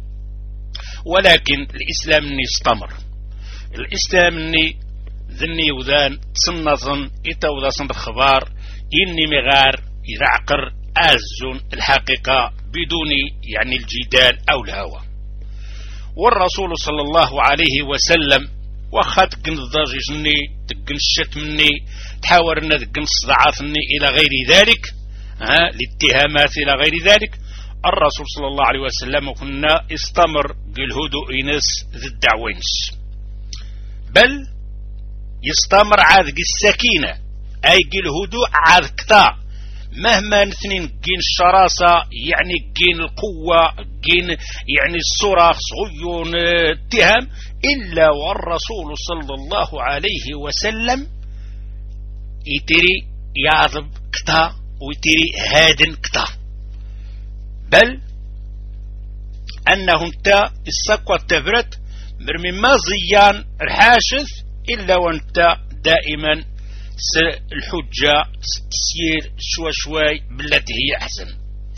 ولكن الإسلام اني استمر الإسلام اني ذني وذان تصنظن إتوذا الخبار إني مغار يعقر أزون الحقيقة بدون يعني الجدال أو الهوى. والرسول صلى الله عليه وسلم واخا تقن الضجيجني تقن الشتمني تحاورنا تقن الصدعاتني إلى غير ذلك ها الاتهامات إلى غير ذلك الرسول صلى الله عليه وسلم كنا استمر بالهدوء إنس ذي الدعوينس، بل يستمر عاد السكينة أي الهدوء عاد كتا مهما نثنين جين الشراسة يعني جين القوة جين يعني الصراخ صغيون اتهام، إلا والرسول صلى الله عليه وسلم يتري يعذب كتا ويتري هادن كتا، بل أنه انت السكوة تبرت مرمي ما زيان الحاشث إلا وانت دائما الحجة تسير شوي شوي بالتي هي أحسن.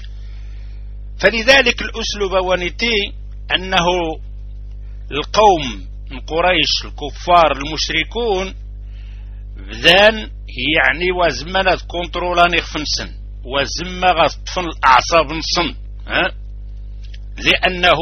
فلذلك الأسلوب ونتي أنه القوم من قريش الكفار المشركون بذان يعني وزمنا كنترولان يخفنسن وزم غطفن الأعصاب نصن، ها؟ لأنه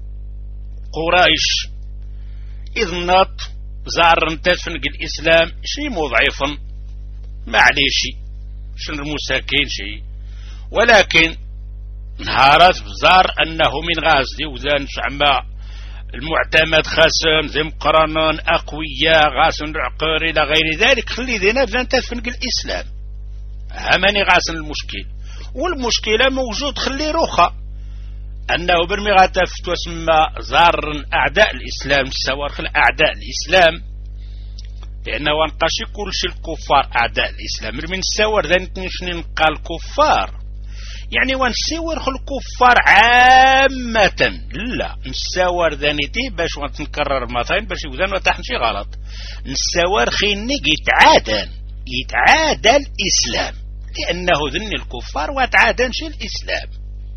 قريش إذ نط زار نتفن الإسلام شي مضعفا معليش شن المساكين شي، ولكن نهارات بزار أنه من غازدي وذان شعما المعتمد خاسن ذي مقرنون أقوياء غاسن العقار إلى غير ذلك، خلي ذينا بلان تفن الإسلام هماني غاسن المشكل، والمشكلة موجود خلي روخة أنه برمي غاتفت واسمى زار أعداء الإسلام سوار خل أعداء الإسلام، لأنه وانقاشي كل شيء الكفار أعداء الإسلام من السوار ذا نتنشنين قال كفار يعني وانسور خل الكفار عامة، لا نساور ذا نتي باش وانتنكرر مثلا باش يوذان وتحنشي غلط، نساور خينيك يتعادل يتعادل الإسلام لأنه ذن الكفار وتعادلش الإسلام،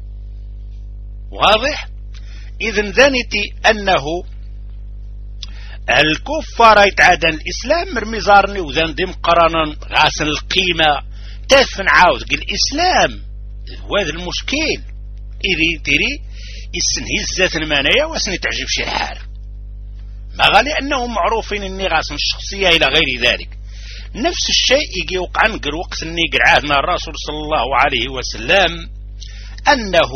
واضح؟ إذن ذنتي أنه الكفار يتعادل الإسلام مرمي زارني وذن دم قرانا غاسن القيمة تفن عاوز الإسلام، وهذا المشكل إذا تري السن هزات المانية وسن تعجب شي الحال ما غالي أنهم معروفين أني غاسن الشخصية إلى غير ذلك. نفس الشيء يجي وقع نقر وقت أني قرعادنا الرسول صلى الله عليه وسلم أنه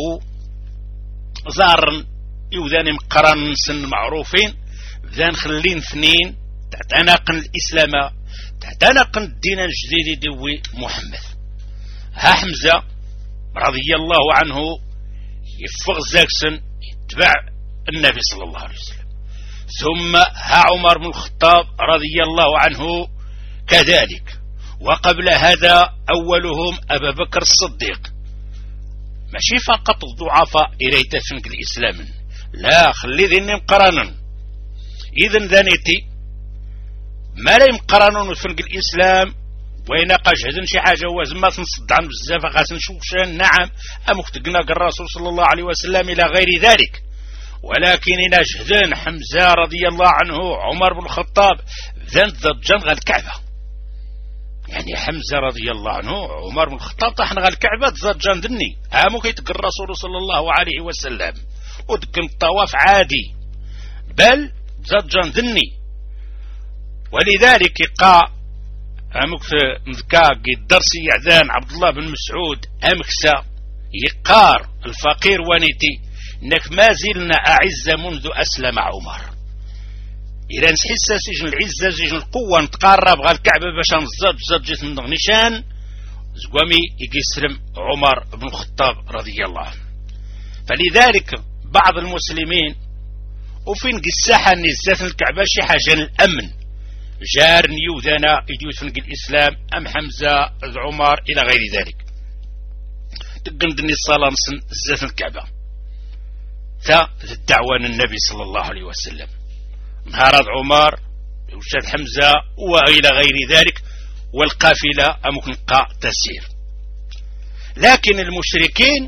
زار يوذان مقرن سن معروفين ذان خلين اثنين تعتنقن الإسلام تعتنقن الدين الجديد دوي محمد. ها حمزة رضي الله عنه يفغ زاكسن يتبع النبي صلى الله عليه وسلم، ثم ها عمر بن الخطاب رضي الله عنه كذلك، وقبل هذا أولهم أبا بكر الصديق، ماشي فقط الضعفاء إليت فنك الإسلام، لا خلي ذني مقرانا. إذن ذنيتي ما لا يمقرانون فنك الإسلام وين قاجهدن شي حاجة وزما تنصد عن بزاف غاسن شوشان نعم أمك تقناق الرسول صلى الله عليه وسلم إلى غير ذلك، ولكن إنا جهدن حمزة رضي الله عنه عمر بن الخطاب ذن ضجن غا الكعبة، يعني حمزة رضي الله عنه عمر بن الخطاب طحن غا الكعبة ضجن ذني أمك يتق الرسول صلى الله عليه وسلم ودقن الطواف عادي بل ضجن ذني. ولذلك قا أمك نذكاك الدرسي يعذان عبد الله بن مسعود أمكسا يقار الفقير ونيتي إنك ما زلنا أعز منذ أسلم عمر، إذا نحس سجن العزة سجن القوة نتقرب غا الكعبة باش نزج زجت من غنشان زقومي يقسلم عمر بن الخطاب رضي الله عنه. فلذلك بعض المسلمين وفين قساحة نزات الكعبة شي حاجة الأمن جار نيوذانا يجوز فنق الإسلام أم حمزة عمر إلى غير ذلك تقندني الصلاة نسن زات الكعبة ثا الدعوة النبي صلى الله عليه وسلم نهار عمر وشاد حمزة وإلى غير ذلك والقافلة أمكن قا تسير. لكن المشركين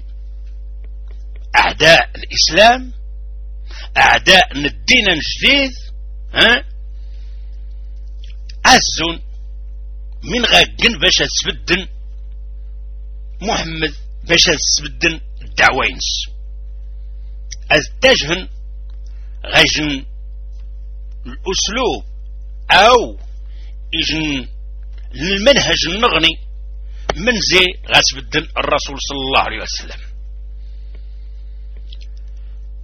أعداء الإسلام أعداء الدين الجديد ها عزون من غاقن باش تسبدن محمد باش تسبدن الدعوينس أزتجهن غاجن الأسلوب أو يجن المنهج النغني من زي غاسبدن الرسول صلى الله عليه وسلم.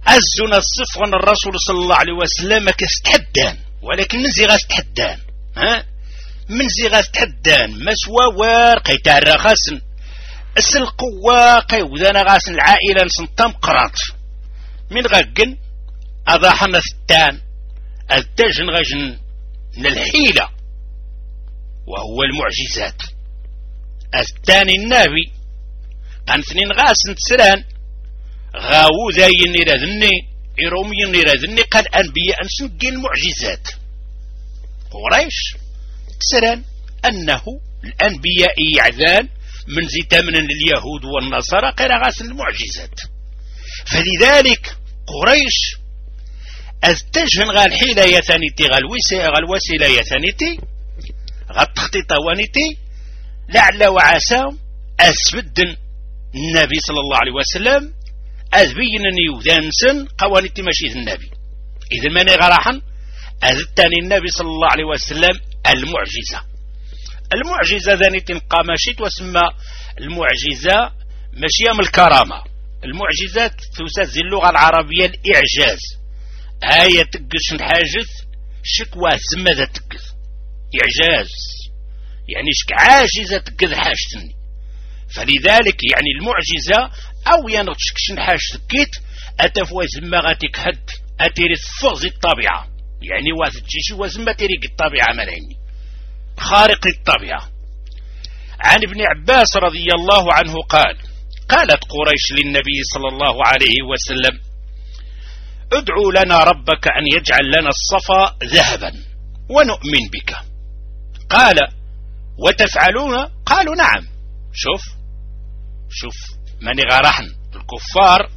أزنا الصفغن الرسول صلى الله عليه وسلم كستحدان، ولكن من زي غاستحدان ها من زي غاستحدان مسوا وارقي تاع خاسن السلقوا قيودانا غاسن العائلة نسنطم قراط من غاقن أضاحنا الثان التجن غجن للحيلة وهو المعجزات. الثاني النبي قان ثنين غاسن تسران غاو ذاين يراذني إرومي يراذني قال أنبياء نسنقي المعجزات. قريش تسران أنه الأنبياء يعذان من زي تمن لليهود والنصارى قال غاسن المعجزات. فلذلك قريش أستجهن غال حيلة يثانيتي غال وسيلة يثانيتي غال تخطيط وانيتي لعل وعسى أسبدن النبي صلى الله عليه وسلم أذبينني وذانسن قوانيتي ماشي النبي. إذا ماني غراحا أذتني النبي صلى الله عليه وسلم المعجزة. المعجزة ذانيتي قامشيت وسمى المعجزة ماشي من الكرامة. المعجزات تساز اللغة العربية الإعجاز. آية تقش نحاجث شكوى زمادة تقذ إعجاز يعني شك عاجزة تقذ حاجتني. فلذلك يعني المعجزة أو ينغشكش نحاج ثكيت أتفوى زماغاتك حد أتيري فغز الطبيعة يعني واثد جيشي وزمة تيريك الطبيعة ملايني خارق للطبيعة. عن ابن عباس رضي الله عنه قال قالت قريش للنبي صلى الله عليه وسلم ادعو لنا ربك أن يجعل لنا الصفا ذهبا ونؤمن بك. قال وتفعلون؟ قالوا نعم. شوف شوف ماني غارحن الكفار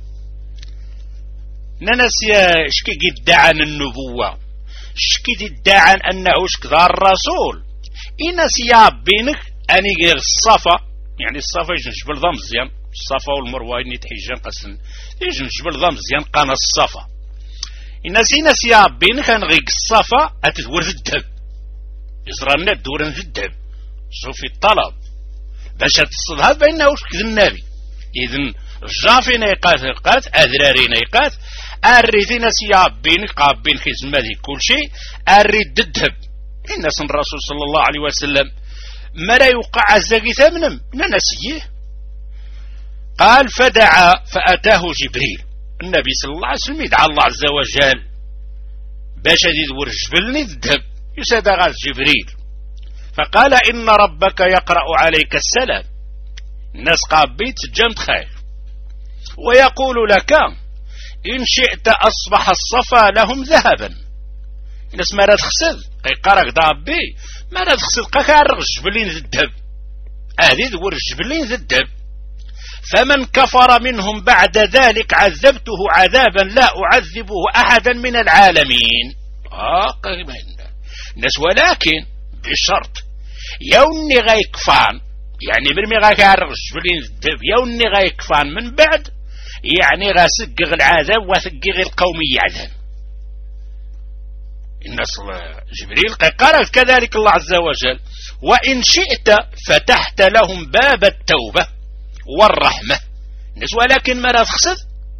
ننسي شكي ادعى النبوة شكي ادعى أنه شك ذا الرسول إنسي بينك أني غير الصفا يعني الصفا يجن جبل ضم مزيان الصفا والمروة إني تحيجان قسن يجن جبل ضم مزيان قانا الصفا إنسي نسي بينك أن غير الصفا أتدور في الدهب يزرنا دورا في الدهب. شوفي الطلب باش تصدها بأنه شك النبي. إذن جافي نيقات نيقات أذراري نيقات أريد نسيا بين قابين خزمة كل شيء أريد الذهب. إن سن الرسول صلى الله عليه وسلم ما لا يوقع الزقي ثمنم ننسيه. قال فدعا فأتاه جبريل النبي صلى الله عليه وسلم يدعى الله عز وجل باش يدور جبلني الذهب يساد غاز جبريل فقال إن ربك يقرأ عليك السلام الناس قابيت جمد خير ويقول لك إن شئت أصبح الصفا لهم ذهبا. الناس ما راد خسد قيقارك دابي ما راد خسد قاكار جبلين ذي الذهب هذه ذور جبلين ذي الذهب. فمن كفر منهم بعد ذلك عذبته عذابا لا أعذبه أحدا من العالمين. آه الناس ولكن بشرط يوني غيكفان يعني برمي غاكار جبلين الذهب يوني غيكفان من بعد يعني غاسقغ العذاب وثقغ القومي عذاب. الناس جبريل قال كذلك الله عز وجل وإن شئت فتحت لهم باب التوبة والرحمة. الناس ولكن ما راه خسد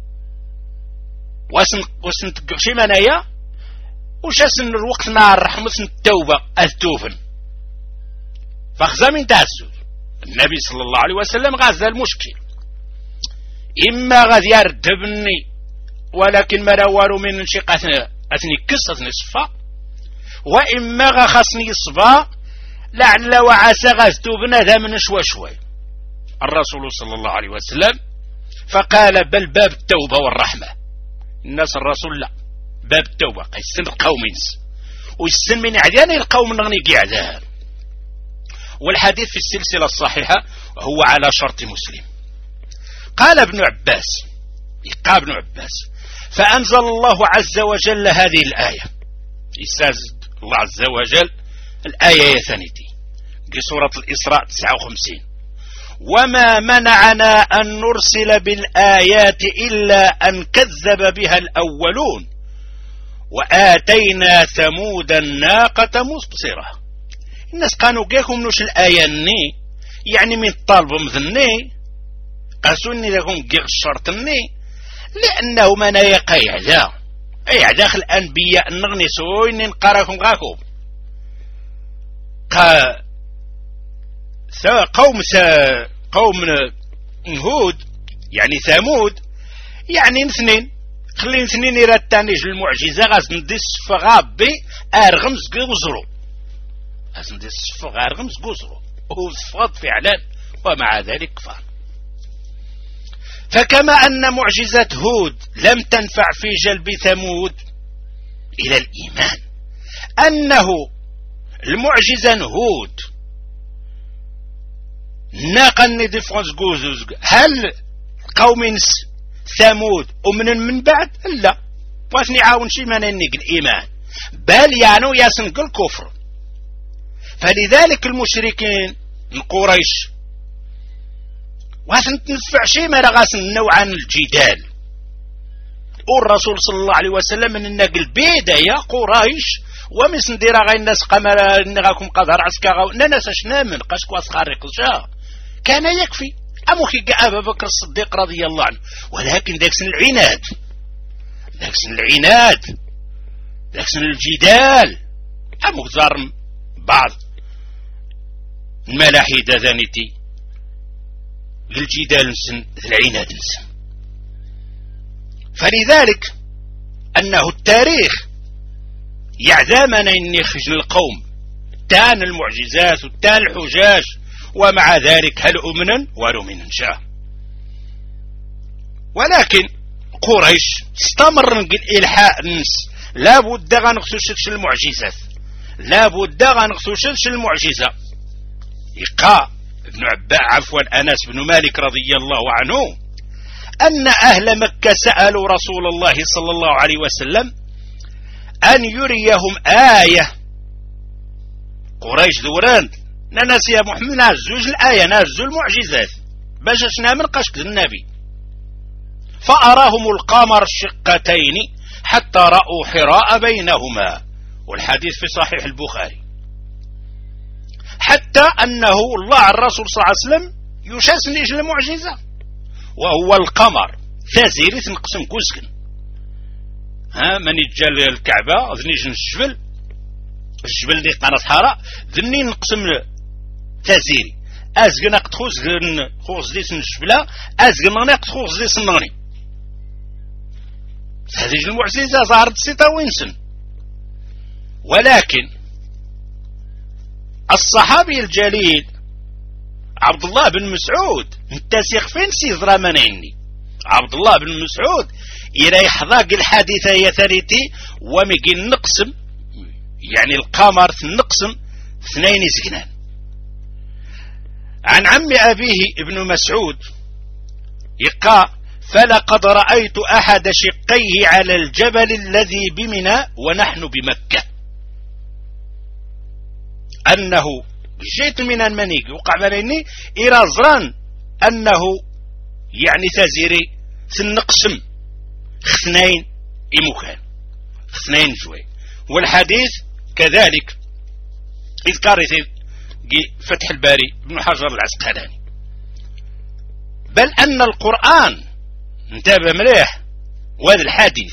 واسن واسن تقشي منايا وش اسن الوقت مع الرحمة اسن التوبة التوفن فخزا من تاسو. النبي صلى الله عليه وسلم غاز المشكل إما غاد يردبني ولكن ما روارو من انشق أثني كس أثني صفا وإما غا خصني صفا لعل وعسى غازتوبنا ذا من شوى شوى. الرسول صلى الله عليه وسلم فقال بل باب التوبة والرحمة. الناس الرسول لا باب التوبة قيسن القوم ويسن من عديان القوم نغني قعدان. والحديث في السلسلة الصحيحة هو على شرط مسلم. قال ابن عباس قال ابن عباس فأنزل الله عز وجل هذه الآية يستاذ الله عز وجل الآية ثانيتي في سورة الإسراء تسعة وخمسين وما منعنا أن نرسل بالآيات إلا أن كذب بها الأولون وآتينا ثمود الناقة مبصرة. الناس كانوا جاكم نوش الآية ني يعني من طالب مذني قاسوني لهم جيغ الشرط ني لأنه من يقع ذا أي داخل الأنبياء نغنسوا إن نقراكم غاكم قوم قوم هود يعني ثمود يعني اثنين خلين اثنين يرتانيج المعجزة غاز ندي الصفغابي أرغمز قوزرو غاز ندي الصفغ أرغمز قوزرو وهو صفغط فعلا ومع ذلك كفار. فكما أن معجزة هود لم تنفع في جلب ثمود إلى الإيمان، أنه المعجزة هود ناقن ديفونس جوزوز هل قوم ثمود ومن من بعد لا واش نعاون شي ما ننق الإيمان بل يعني يسنق الكفر. فلذلك المشركين من قريش واسن تنفع شي ما رغاسن نوعا الجدال. والرسول صلى الله عليه وسلم من النقل بيدا يا قريش ومسن ديرا غاي الناس قمر نغاكم قدر عسكا غاو ناس شنامن قاش كواس خارق الجا كان يكفي اموخي أبا بكر الصديق رضي الله عنه. ولكن داك سن العناد داك سن العناد داك سن الجدال اموك زارم بعض الملاحدة ذانيتي للجدال نسن العناد نسن. فلذلك أنه التاريخ يعذامنا أن يخرج القوم تان المعجزات وتان الحجاج ومع ذلك هل أمنا ولو من شاء. ولكن قريش استمر الإلحاء الناس لا بد غنغسوشش المعجزات لا بد غنغسوشش المعجزة. يقع ابن عباس عفوا أنس بن مالك رضي الله عنه أن أهل مكة سألوا رسول الله صلى الله عليه وسلم أن يريهم آية. قريش دوران ناس يا محمد نازوج الآية نازو المعجزات باش شنا من قشك النبي. فأراهم القمر الشقتين حتى رأوا حراء بينهما والحديث في صحيح البخاري. حتى أنه الله الرسول صلى الله عليه وسلم يشاسنيج المعجزة وهو القمر ثازيري تنقسم كوزكن ها من يتجال الكعبة ذنيج الجبل الجبل اللي قناة حراء ذني نقسم ثازيري أزقنا قد خوزن خوز ديس الجبلة أزقنا قد خوز ديس النغني. هذه المعجزة ظهرت ستة وينسن. ولكن الصحابي الجليل عبد الله بن مسعود انتسخ فين سيزرا منيني عبد الله بن مسعود إلى يحضاق الحادثة يثريتي ومجي نقسم يعني القمر نقسم اثنين سجنان. عن عم أبيه ابن مسعود يقع فلقد رأيت أحد شقيه على الجبل الذي بمنى ونحن بمكة أنه جيت من المنيق وقع مني إلى زران أنه يعني تزيري سنقسم اثنين إمكان اثنين جوي. والحديث كذلك إذ قارئ فتح الباري ابن حجر العسقلاني. بل أن القرآن انتبه مليح وهذا الحديث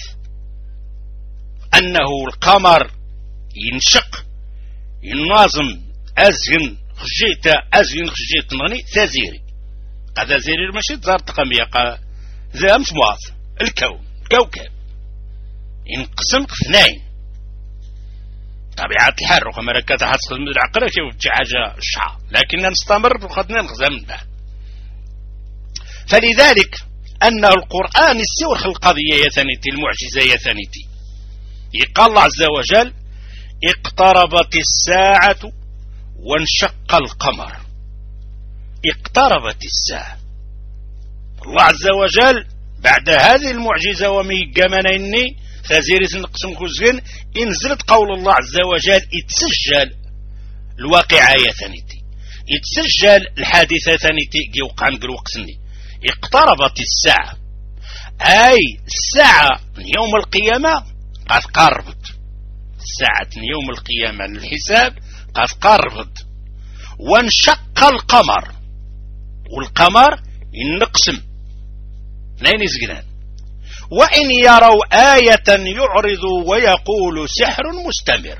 أنه القمر ينشق ينظم أزغن خجيتا أزغن خجيت نغني تزيري هذا زيري ماشي تزار تقمية ذا مصموات الكون كوكب ينقسم اثنين طبيعة الحال رغم ركات حتى من العقل كيف حاجة الشعر لكن نستمر وخدنا نخزم بعد. فلذلك أن القرآن السور القضية يثنيتي المعجزة يثنيتي يقال الله عز وجل اقتربت الساعة وانشق القمر. اقتربت الساعة الله عز وجل بعد هذه المعجزة وميقامنيني فزيرة نقسم كوزين انزلت قول الله عز وجل يتسجل الواقعة يثنيتي يتسجل الحادثة ثانيتي يوقع نقل وقتني. اقتربت الساعة أي الساعة من يوم القيامة قد قربت. الساعة من يوم القيامة للحساب قد قربت. وانشق القمر والقمر ينقسم اثنين زقنان وإن يروا آية يعرضوا ويقول سحر مستمر.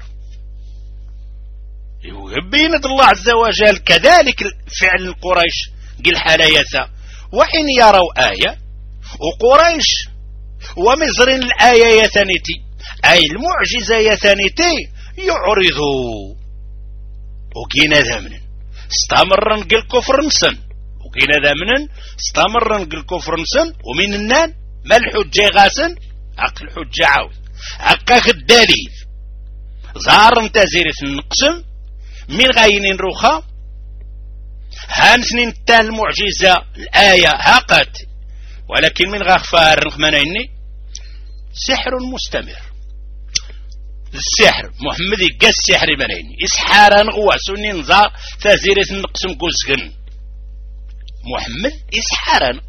يبين الله عز وجل كذلك فعل قريش قل حلايثا وإن يروا آية وقريش ومزرين الآية يثانيتي أي المعجزة يثانيتي يعرضوا وكينا ذامن استمر نقل كفر نسن وكينا ذامن استمر نقل كفر نسن ومن النان ما الحجة غاسن عقل الحجة عاود عقاك الدليل ظهر انت زيرة النقسم من غاينين روخا هانسنين تان المعجزة الآية هاقت ولكن من غافار نخمانيني سحر مستمر. السحر محمد يقى السحر منيني إسحارا نغواسوني نظار تازيرة النقسم قوزغن محمد إسحارا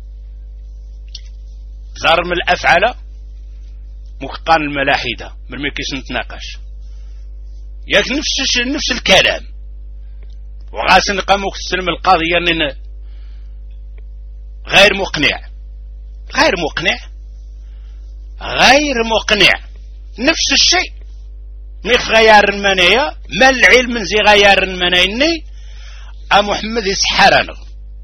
زار من الأفعال مكقان الملاحدة من ميكيس نتناقش ياك نفس نفس الكلام وغاسن قاموا السلم القضية أن غير مقنع غير مقنع غير مقنع نفس الشيء نخ غيار المنايا ما العلم زي غيار المنايني محمد يسحرنا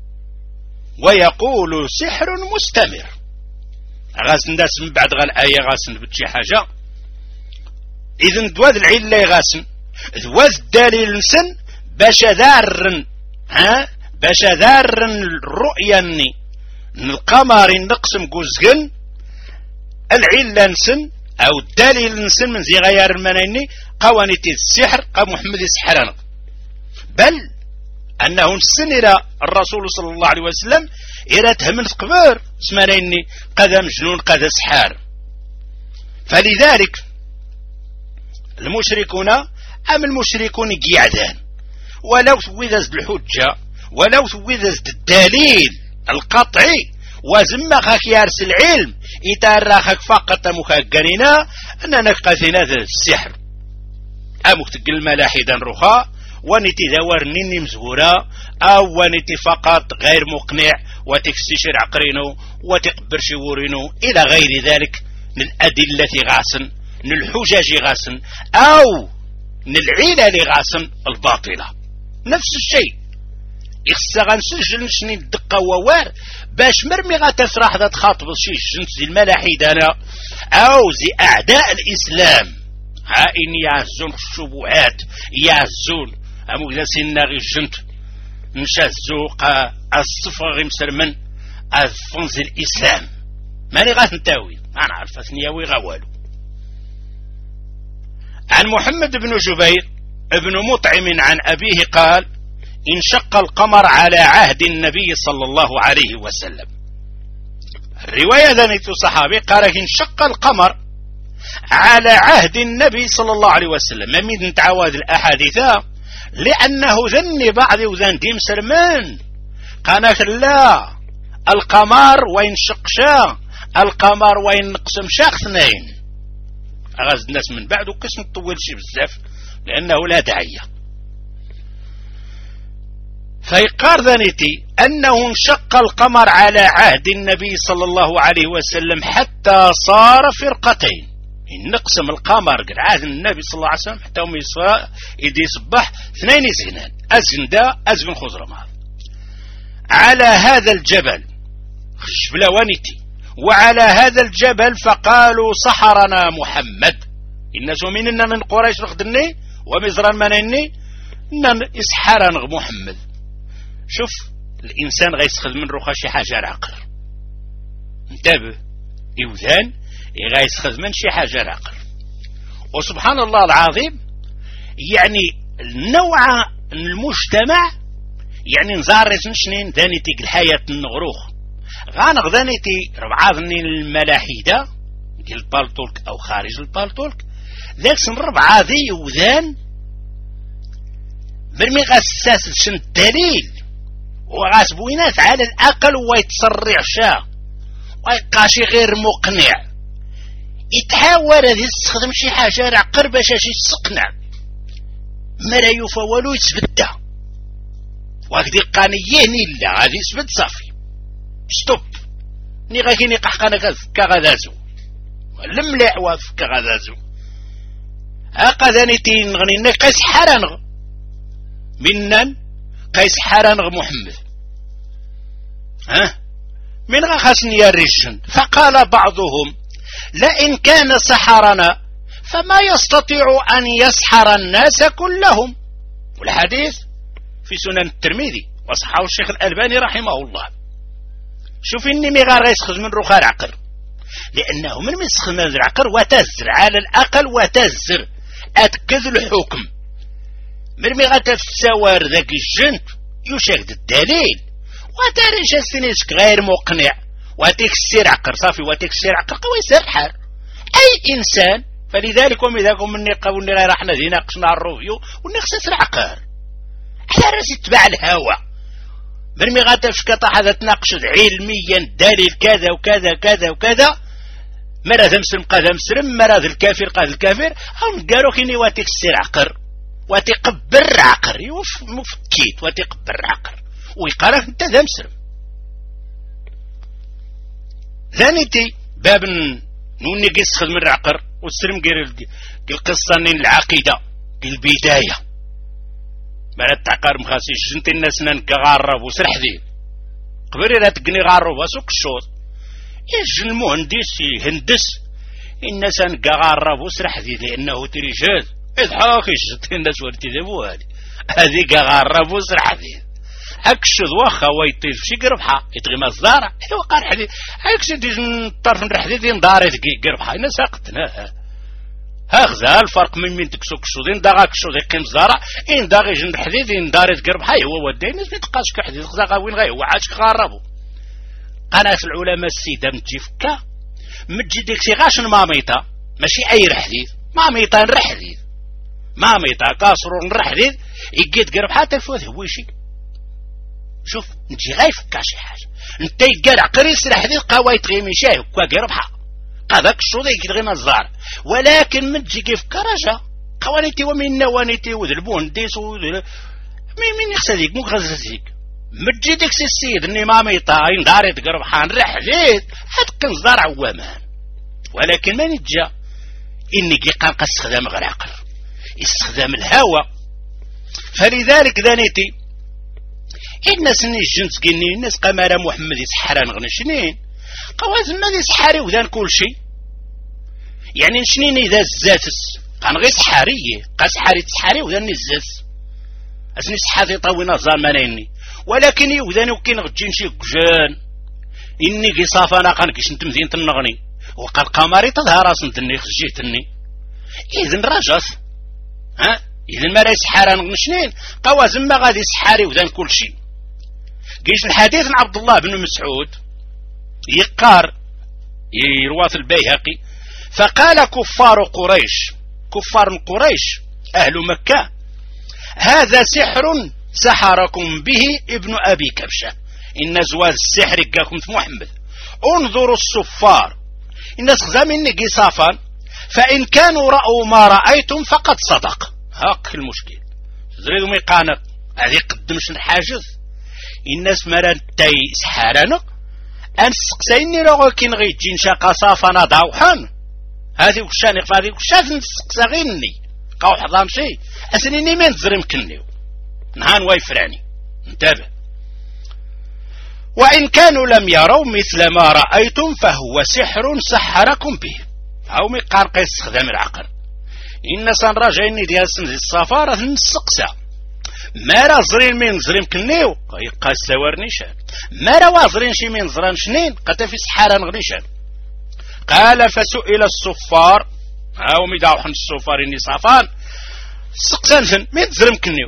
ويقول سحر مستمر. غاسن داس من بعد غا الآية غاسن بتشي حاجة إذن دواد العلة غاسن دواد الدليل نسن باش ذارن ها باش ذارن الرؤية ني القمر نقسم قوزغن العلة نسن أو الدليل نسن من زي غيار المنيني قوانيتي السحر قا محمد يسحرنا بل أنه نسن إلى الرسول صلى الله عليه وسلم إلى تهمن قبر اسمانيني قذا مجنون قذا سحار. فلذلك المشركون أم المشركون قيعدان ولو ثوذز الحجة ولو ثوذز الدليل القطعي وزمخك يارس العلم يتارخك فقط مخاقننا أننا قاثنا ذا السحر أمك تقل الملاحدا رخاء ونتي ذوار نيني مزهورة أو ونتي فقط غير مقنع وتكسشر عقرينو وتقبر شورينو إلى غير ذلك من الأدلة غاسن من الحجاج غاسن أو من العلل غاسن الباطلة نفس الشيء يخصغا نسجل نشني الدقة ووار باش مرمي غاتسرح ذات خاطب شي جنت زي الملاحدة أو زي أعداء الإسلام عائن يعزون الشبهات يعزون أمو إذا سينا غي جنت نشازو قا الصفر مسلمن أفنز الإسلام ماني غات نتاوي ما نعرف أثنياوي غوالو. عن محمد بن جبير ابن مطعم عن أبيه قال انشق القمر على عهد النبي صلى الله عليه وسلم. الرواية ذنيت صحابي قال انشق القمر على عهد النبي صلى الله عليه وسلم من نتعواد الأحاديث لأنه ذني بعض وذن ديم سلمان قال لا القمر وين شقشا القمر وين نقسم شاخ اثنين أغاز الناس من بعد وقسم طول شي بزاف لأنه لا داعية. فيقار ذنيتي أنه انشق القمر على عهد النبي صلى الله عليه وسلم حتى صار فرقتين نقسم القمر قد عهد النبي صلى الله عليه وسلم حتى هم يدي صباح اثنين زنان أزن دا أزن خزرمات على هذا الجبل خشبلوانيتي وعلى هذا الجبل فقالوا سحرنا محمد الناس مننا من قريش رخدني ومزرا منني إن إسحارا محمد. شوف الإنسان غيسخذ من رخا شي حاجة العقل انتبه إوذان غيسخذ من شي حاجة العقل وسبحان الله العظيم يعني النوع المجتمع يعني نزارس نشنين ذانيتي الحياة النغروخ غانغ ذانيتي ربعاضني الملاحدة ديال البالطولك أو خارج البالطولك ذاك سنربع ذي وذان برمي غساس شن الدليل وغاسبوينات على الأقل ويتصرع شا ويقاشي غير مقنع يتحاول هذه يستخدم شي حاجة رعقر باش يستقنع ما لا يفولو يتثبت وهكذا القانيين إلا غادي يثبت صافي ستوب ني غاكيني قحقنا كفكا غادازو المليح وفكا غادازو هاكا ذاني تينغني قيس حرانغ منن قيس حرانغ محمد ها من غاخسني يا الرجل. فقال بعضهم لئن كان سحرنا فما يستطيع أن يسحر الناس كلهم. والحديث في سنن الترمذي وصححه الشيخ الألباني رحمه الله. شوف إني مغار يسخذ من رخاء العقل، لأنه من يسخذ من العقل وتزر على الأقل وتزر أتكذ الحكم من مغات السوار ذاك الجنت يشاهد الدليل وتاريش السنسك غير مقنع وتكسر عقل صافي وتكسر عقل قوي يسير الحال أي إنسان. فلذلك ومذاكم مني قولني راح ندي ناقشنا الروفيو ونخسس العقل على راس يتبع الهوى مرمي غادا فشكا هذا تناقش علميا دليل كذا وكذا كذا وكذا مرة ذا مسلم قاذا مسلم مرة ذا الكافر قاذا الكافر أو نقالو كيني وتكسر عقر وتقبر عقر يوف مفكيت وتقبر عقر ويقارك انت ذا مسلم. ثانيتي باب نوني قيس من العقر والسلم قال القصة نين العقيدة البداية بلا تعقار مخاسيش انت الناس نانك غارب وسرح ذي قبل لا تقني غارب وسوق الشوط يجي المهندس يهندس الناس نانك غارب وسرح ذي لأنه تريجاد اضحاك يجي الناس ورتي ذبو هذه هذه غارب وسرح ذي أكشد واخا ويطيف شي قربحة يتغي مصدارة ايوا قال حديث أكشد يجي الطرف نرح ذي نداري قربحة الناس ساقتنا هاغذا الفرق من من تكسو كشودين داغا كشودي قيم زارة إن داغي جن حديد إن داري تقرب حي هو ودين ناس ميتقاش كحديد غزاقا وين غاي هو عاشق غاربو. قناة العلماء السيدة متجفكا متجي ديكسي غاشن ماميطا ماشي أي رحديد ماميطا نرحديد ماميطا كاسرو نرحديد يقيد قرب حتى الفوث هويشي. شوف نجي غاي فكا شي حاجة انت يقال عقريس رحديد قوايت غيمي شاي وكا قرب حق هذاك الشوطي يقدر مزار ولكن من تجي كيف كرجة قوانيتي ومن نوانيتي وذلبون ديس وذل مين مين يخسديك مو غزازيك متجي ديك السيد اني ما ميطاين داري تقرب حان رح زيت هتكن زرع ومان ولكن من يتجا اني قيقان استخدام غير عقل استخدام الهوى. فلذلك ذانيتي الناس ني الجنس كني الناس قمارة محمد يسحران غنى شنين قوازم ما يسحاري وذان كل شيء يعني شنين إذا الزاتس كان غير سحارية قاس حاري تسحاري وذان الزاتس أسني سحاتي طوينا زمانيني ولكن يوذان وكين غجين شي قجان إني كي صافانا كان كيش نتمذين تنغني وقال قماري تظهر أصنتني خجيتني إذن رجس ها إذن ما لا يسحاران غنشنين قوازم ما غادي يسحاري وذان كل شيء. قيش الحديث عن عبد الله بن مسعود يقار يرواث البيهقي فقال كفار قريش كفار قريش أهل مكة هذا سحر سحركم به ابن أبي كبشة إن زواج السحر قاكم محمد انظروا الصفار الناس خزامين قصافا فإن كانوا رأوا ما رأيتم فقد صدق. هاك المشكل زريدوا ميقانق هذه قدمش الحاجز الناس مران تاي سحرانق أنسقسيني لغو كين غي جين شاقا صافانا داوحان هذه وكشان يقفادي وكشاف نسقسا غيني قاو حضام شي أسنيني مين تزرم كنيو نهان ويفراني انتبه. وإن كانوا لم يروا مثل ما رأيتم فهو سحر سحركم به أو مقار قيس خدام العقل إن سنراجعيني ديال سنزي الصفارة نسقسا مارا زرين من زرين كنيو قاس سوار نيشان مارا وازرين شي من زران شنين قتا في سحاران غنيشان. قال فسئل الصفار هاو ميداوحن الصفار اني صافان سقسان من زرين كنيو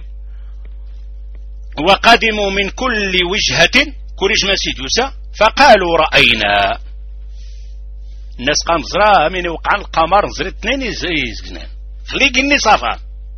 وقدموا من كل وجهة كوريج مسيدوسا فقالوا رأينا الناس قام زرا من وقع القمر زرت اثنين يزقنان خليق اني صافان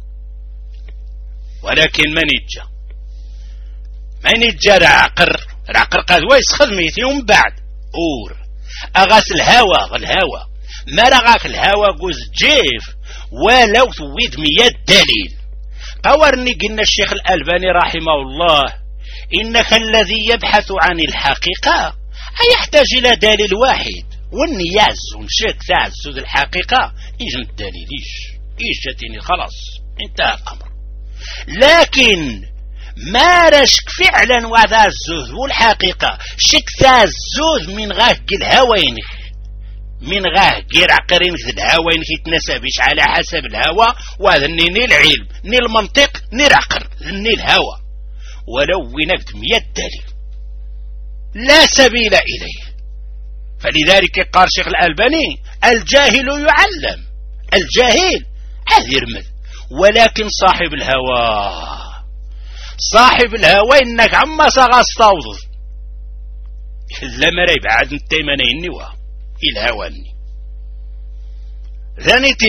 ولكن من يجا من يجا العقر العقر قاد ويسخذ ميت يوم بعد اور اغاس الهوا الهوا ما رغاك الهوا قوز جيف ولو ثويد مية دليل قورني قلنا الشيخ الألباني رحمه الله إنك الذي يبحث عن الحقيقة يحتاج إلى دليل واحد، واني يعزون شك تعزز الحقيقة يجن الدليل إيش إيش جاتني خلاص انتهى الأمر. لكن ما رشك فعلا وهذا الزوز والحقيقة شك تعزز من غاك الهوينك من غاه غير عقرين في الهوى إنك يتنسبش على حسب الهوى، وهذا ني العلم ني المنطق ني العقل ني الهوى، ولو ونكت مية دليل لا سبيل إليه. فلذلك قال شيخ الألباني الجاهل يعلم، الجاهل أذرمل، ولكن صاحب الهوى صاحب الهوى إنك عما سغستوض لما ريب عاد التيماني النوا الهواني ذانيتي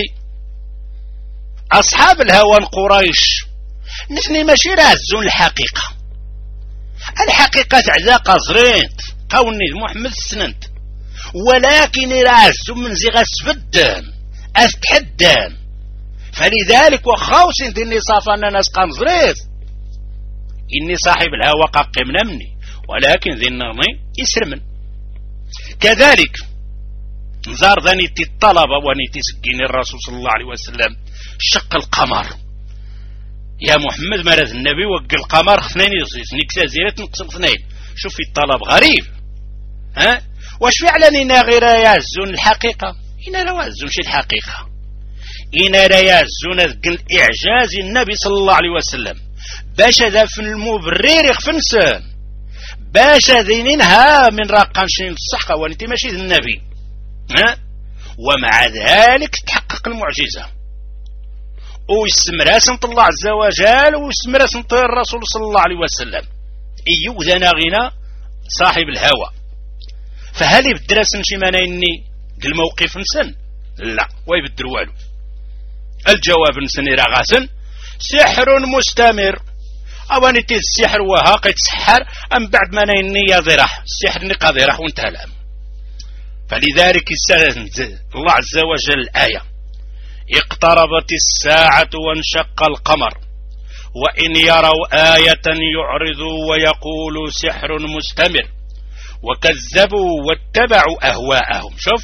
أصحاب الهوى قريش نثني ماشي رازون الحقيقة، الحقيقة تعزا قصرينت قوني محمد السننت، ولكن رازون من زيغة سفدان أستحدان. فلذلك وخاوس انتني صافانا ناس قنزريت إني صاحب الهوى قاقمنا مني، ولكن ذي النغمي يسرمن. كذلك نزار ذانيتي الطلبة ونيتي سقيني الرسول صلى الله عليه وسلم شق القمر يا محمد مرض النبي وقل القمر اثنين نكسا زيرت نقسم اثنين. شوفي الطلب غريب ها واش فعلا إنا غير يعزون الحقيقة؟ إنا لا يعزون شي الحقيقة، إنا لا يعزون إعجاز النبي صلى الله عليه وسلم باش ذا في المبرر يخفنسان باش ذينها من راقانشين الصحة ونتي ماشي النبي ها. ومع ذلك تحقق المعجزة ويستمر سنت الله عز وجل ويستمر سنت الرسول صلى الله عليه وسلم ايو ذانا غنى صاحب الهوى. فهل يبدل شي مانا اني الموقف نسن؟ لا ويبدل والو. الجواب نسن راغاسن سحر مستمر اوانيتي السحر وهاق يتسحر ام بعد ما اني يضرح السحر نقا ضرح وانتهى الامر. فلذلك استنزل الله عز وجل الآية اقتربت الساعة وانشق القمر وإن يروا آية يعرضوا ويقولوا سحر مستمر وكذبوا واتبعوا أهواءهم. شوف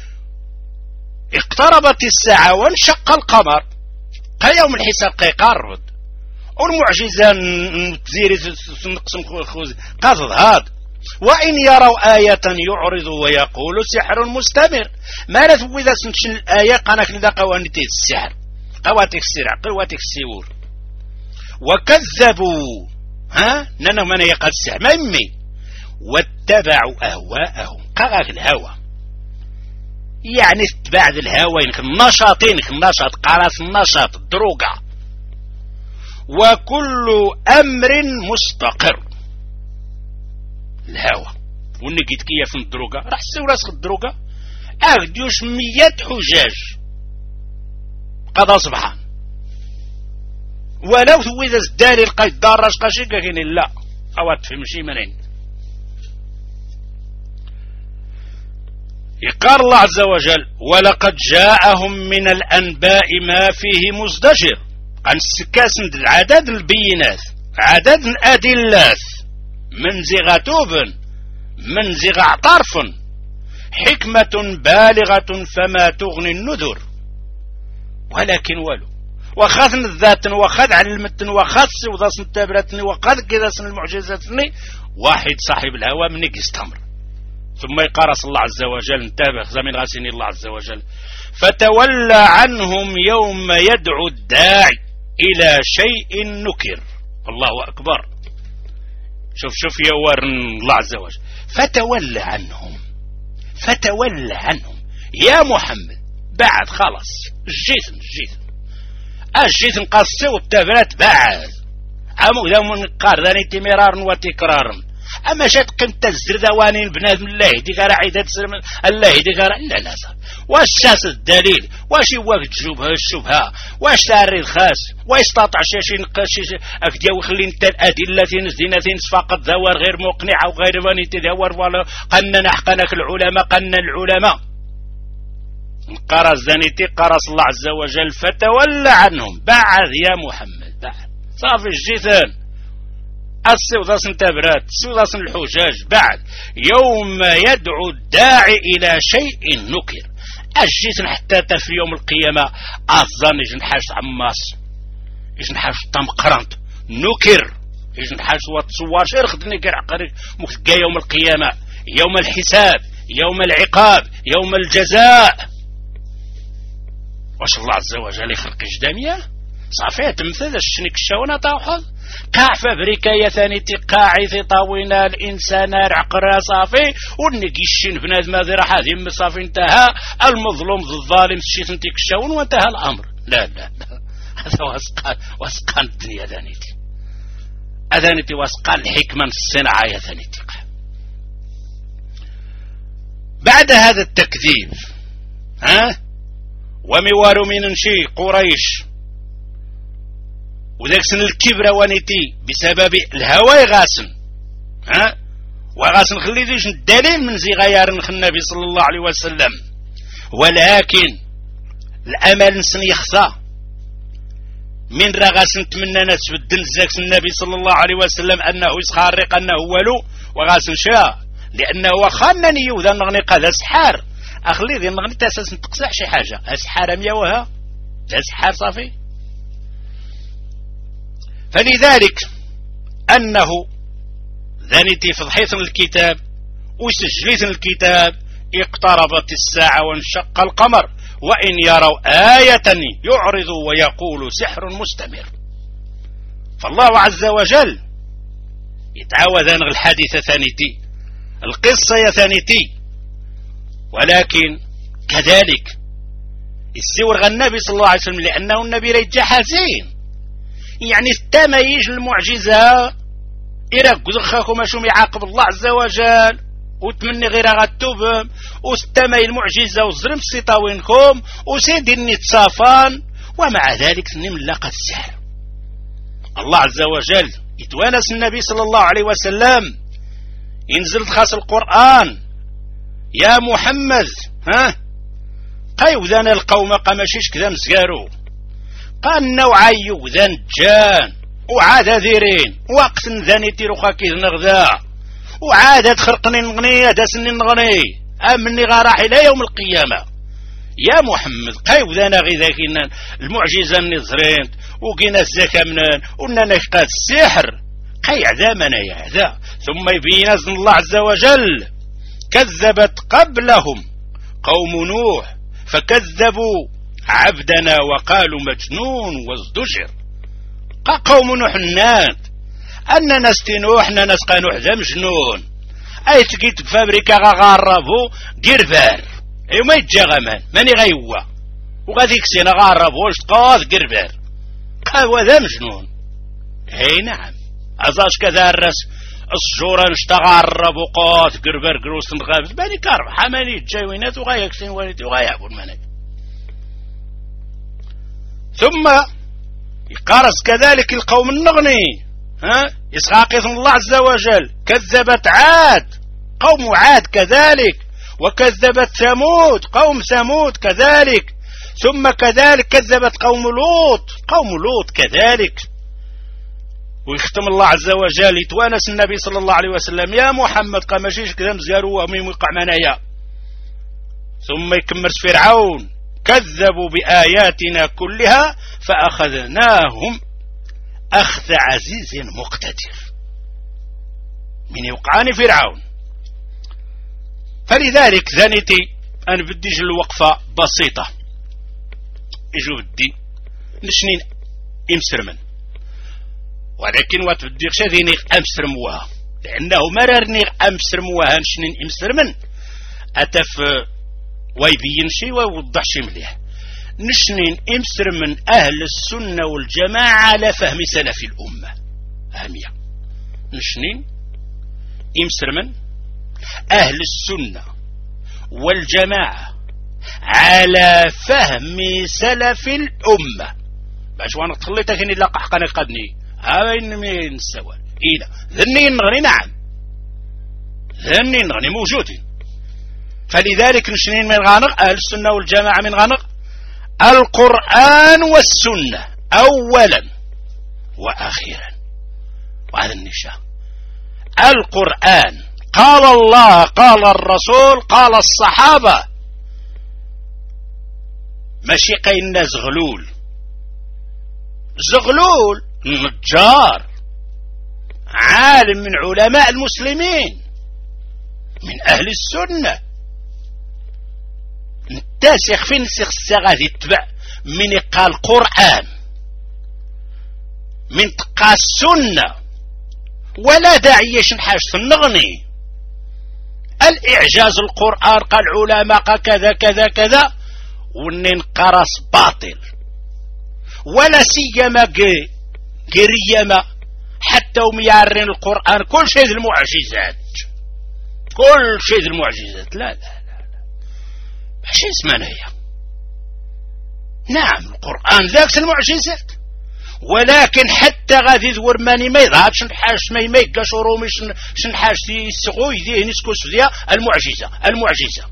اقتربت الساعة وانشق القمر قال يوم الحساب قيقرب والمعجزة تزيري نقسم قصد هذا. وإن يروا آية يعرضوا ويقولوا سحر مستمر ما نثبو إذا سنشن الآية قناك لذا قوانيتي السحر قواتك السرع قواتك السيور وكذبوا ها نانا من يقال السحر ما يمي واتبعوا أهواءهم قاك الهوى يعني اتباع الهوى النشاطين النشاط قراس النشاط الدروقة وكل أمر مستقر الهوى ونقيت كيف الدروقة راح تسوي راسك الدروقة أغديوش مية حجاج قضى صبحان ولو ثوي ذا الدالي لقيت دار راش قاشي كاين لا أوات في مشي منين. يقال الله عز وجل ولقد جاءهم من الأنباء ما فيه مزدجر عن السكاسن العدد البينات عدد الأدلات من زغ توب من زغ طرف حكمة بالغة فما تغني النذر. ولكن ولو وخذ الذات وخذ على المتن وخذ سوضا سنتابرتني وخذ كذا سن المعجزاتني واحد صاحب الهوى من يستمر. ثم يقرص الله عز وجل انتبه زمن غاسيني الله عز وجل فتولى عنهم يوم يدعو الداعي إلى شيء نكر. الله أكبر. شوف شوف يا ورن الله عز وجل فتولى عنهم فتولى عنهم يا محمد بعد خلاص الجيثن الجيثن الجيثن قصي والتبرات بعد أمو ذا من قار ذاني تمرار وتكرار أما شات قمت الزردوانين بنادم الله يديك راعيدة الله يديك راعي لا لا واش شاس الدليل واش يواجد الشبهة الشبهة واش تاري الخاس ويستطع شي نقاش أكديا وخلي انت الأدلة تنزدين تنس فقط ذوار غير مقنعة وغير واني تذور ولا قلنا نحقنك العلماء قلنا العلماء قرص ذانيتي قرص الله عز وجل فتولى عنهم بعد يا محمد بعد صافي الجيثان السوضة سنتابرات السوضة سن الحجاج بعد يوم يدعو الداعي إلى شيء نكر أجيت حتى في يوم القيامة أظن يجن حاج عماس يجن حاج طمقرنت نكر يجن حاج وتصور شير خدني كير عقري مكتقى يوم القيامة يوم الحساب يوم العقاب يوم الجزاء. واش الله عز وجل يخلق جدامية صافي تمثل الشنك الشاونة طاوحظ قاع فابريكا يا ثاني تقاعي في طاوينا الإنسان العقرة صافي ونقيشين بنادم هذه راح هذه صافي انتهى المظلوم الظالم شيت انتك الشاون وانتهى الأمر. لا لا لا هذا واسقان واسقان الدنيا ذانيتي أذانيتي واسقان الحكمة الصناعة يا ثانيتي. بعد هذا التكذيب ها وموار من شي قريش وذاك سن الكبرى ونيتي بسبب الهوى غاسن ها وغاسن خلي ديش الدليل من زي غيار النبي صلى الله عليه وسلم. ولكن الأمل نسن يخصى من رغاسن تمنى نتبدل زاك النبي صلى الله عليه وسلم أنه يسخارق أنه ولو وغاسن شاء لأنه خانني يوذا نغني قذا سحار أخلي ذي نغني تاساس نتقصح شي حاجة أسحار مياوها أسحار صافي. فلذلك أنه ذانيتي فضحيث الكتاب وسجليث الكتاب اقتربت الساعة وانشق القمر وإن يروا آية يعرضوا ويقولوا سحر مستمر. فالله عز وجل يتعاوذ عن الحادثة ثانيتي القصة يا ثانيتي. ولكن كذلك السور النبي صلى الله عليه وسلم لأنه النبي ريجا حزين يعني استميج المعجزة إرقز خاكم شوم يعاقب الله عز وجل وتمني غير غتوب واستمي المعجزة وزرم سيطاوينكم وسيدي النتصافان ومع ذلك نملق السحر. الله عز وجل يتوانس النبي صلى الله عليه وسلم ينزل خاص القرآن يا محمد ها قيوذان القوم قمشيش كذا مسقارو قال نوعي يوذان جان وعاد ذيرين وقت ذانيتي رخاكي نغذا وعاد خرقني نغني داسني نغني أمني غراح إلى يوم القيامة. يا محمد قيوذان غذاكينا المعجزة النظرين وقينا الزكاة منان ونا نشقات السحر قي عذامنا يا عذا. ثم يبين الله عز وجل كذبت قبلهم قوم نوح فكذبوا عبدنا وقالوا مجنون وازدجر. قا قوم نوح النات أن نستي نوح نسقى نوح ذا مجنون أي تقيت بفابريكا غاربو قربار أي ما يتجا غمان ماني غيوا وغادي كسينا غاربو اشتقاض قربار قاوا ذا مجنون. اي نعم أزاش كذا الرس الشجورة نشتغرب وقات قربر قروس نغابز باني كارب حماني الجاوينات وغاية كسين والدي وغاية أبو المنك. ثم يقارس كذلك القوم النغني ها إسحاق الله عز وجل كذبت عاد قوم عاد كذلك وكذبت ثمود قوم ثمود كذلك ثم كذلك كذبت قوم لوط قوم لوط كذلك. ويختم الله عز وجل يتوانس النبي صلى الله عليه وسلم يا محمد قمشيش كذا مزاروا ومين وقع منايا. ثم يكمرس فرعون كذبوا بآياتنا كلها فأخذناهم أخذ عزيز مقتدر من يوقعان فرعون. فلذلك ذانيتي أنا بديش الوقفة بسيطة إجو بدي نشنين إمسرمن ولكن واتبديك شذيني أمسرموها لأنه مررني أمسرموها نشنين إمسرمن أتف ويبين شي ويوضح شي مليح. نشنين إمسرمن أهل السنة والجماعة على فهم سلف الأمة هامية. نشنين إمسرمن أهل السنة والجماعة على فهم سلف الأمة باش وانا تخليتك اني لقى حقنا قدني هاين من سوا إذا ذني نغني نعم ذني نغني موجودين. فلذلك نشنين من غانق أهل السنة والجماعة من غانق القرآن والسنة أولا وأخيرا وهذا النشاء القرآن قال الله قال الرسول قال الصحابة، ماشي قايلنا زغلول. زغلول نجار عالم من علماء المسلمين من أهل السنة، التاسخ في نسخ غادي يتبع من يقال القرآن من تقى السنة، ولا داعي نحاج في النغني الإعجاز القرآن قال علماء كذا كذا كذا ونين قرص باطل، ولا سيما قريما حتى هم يعرين القرآن كل شيء المعجزات، كل شيء المعجزات. لا لا لا لا ماشي اسمنا هي. نعم القرآن ذاك المعجزات، ولكن حتى غادي ذور ماني ما يضعفش نحاش ما يميقاش ورومي شنحاش يسغو يديه نسكوس فيها المعجزة. المعجزة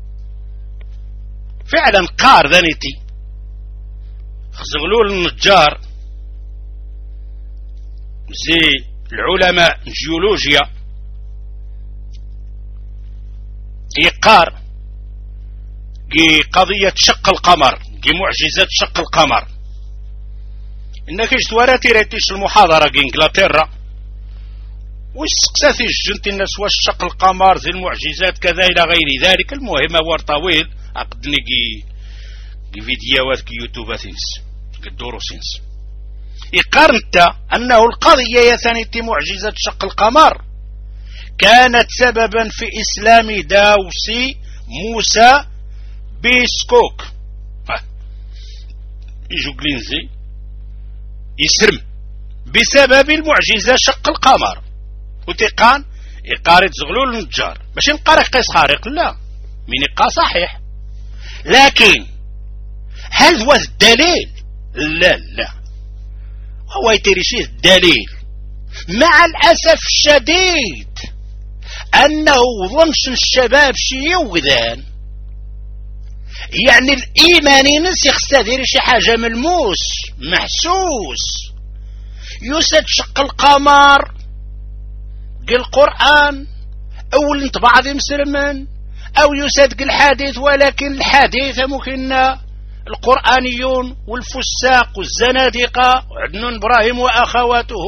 فعلا قار ذانيتي زغلول النجار زي العلماء الجيولوجيا يقار كي قضية شق القمر، كي معجزة شق القمر. إنك اشتواراتي ريتيش المحاضرة كي انجلترا وسقساتي الجنت الناس واش شق القمر زي المعجزات كذا إلى غير ذلك. المهم هو طويل عقدني كي كي فيديوهات كي يوتيوب سينس كي الدروسينس يقارنت أنه القضية يا ثانيتي معجزة شق القمر كانت سببا في إسلام داوسي موسى بيسكوك يجو جلينزي يسرم بسبب المعجزة شق القمر. وتقان إقارة زغلول النجار باش نقارق قيس خارق، لا من يقا صحيح، لكن هل هو الدليل؟ لا لا هو يتريشي الدليل. مع الأسف الشديد أنه ظنش الشباب شي وذان يعني الإيمان ينسخ ستدير شي حاجة ملموس محسوس. يسد شق القمر قل القرآن أو انطبع ذي مسلمان أو يسد قل الحديث، ولكن الحديث ممكن القرآنيون والفساق والزنادقة وعدنون إبراهيم وأخواته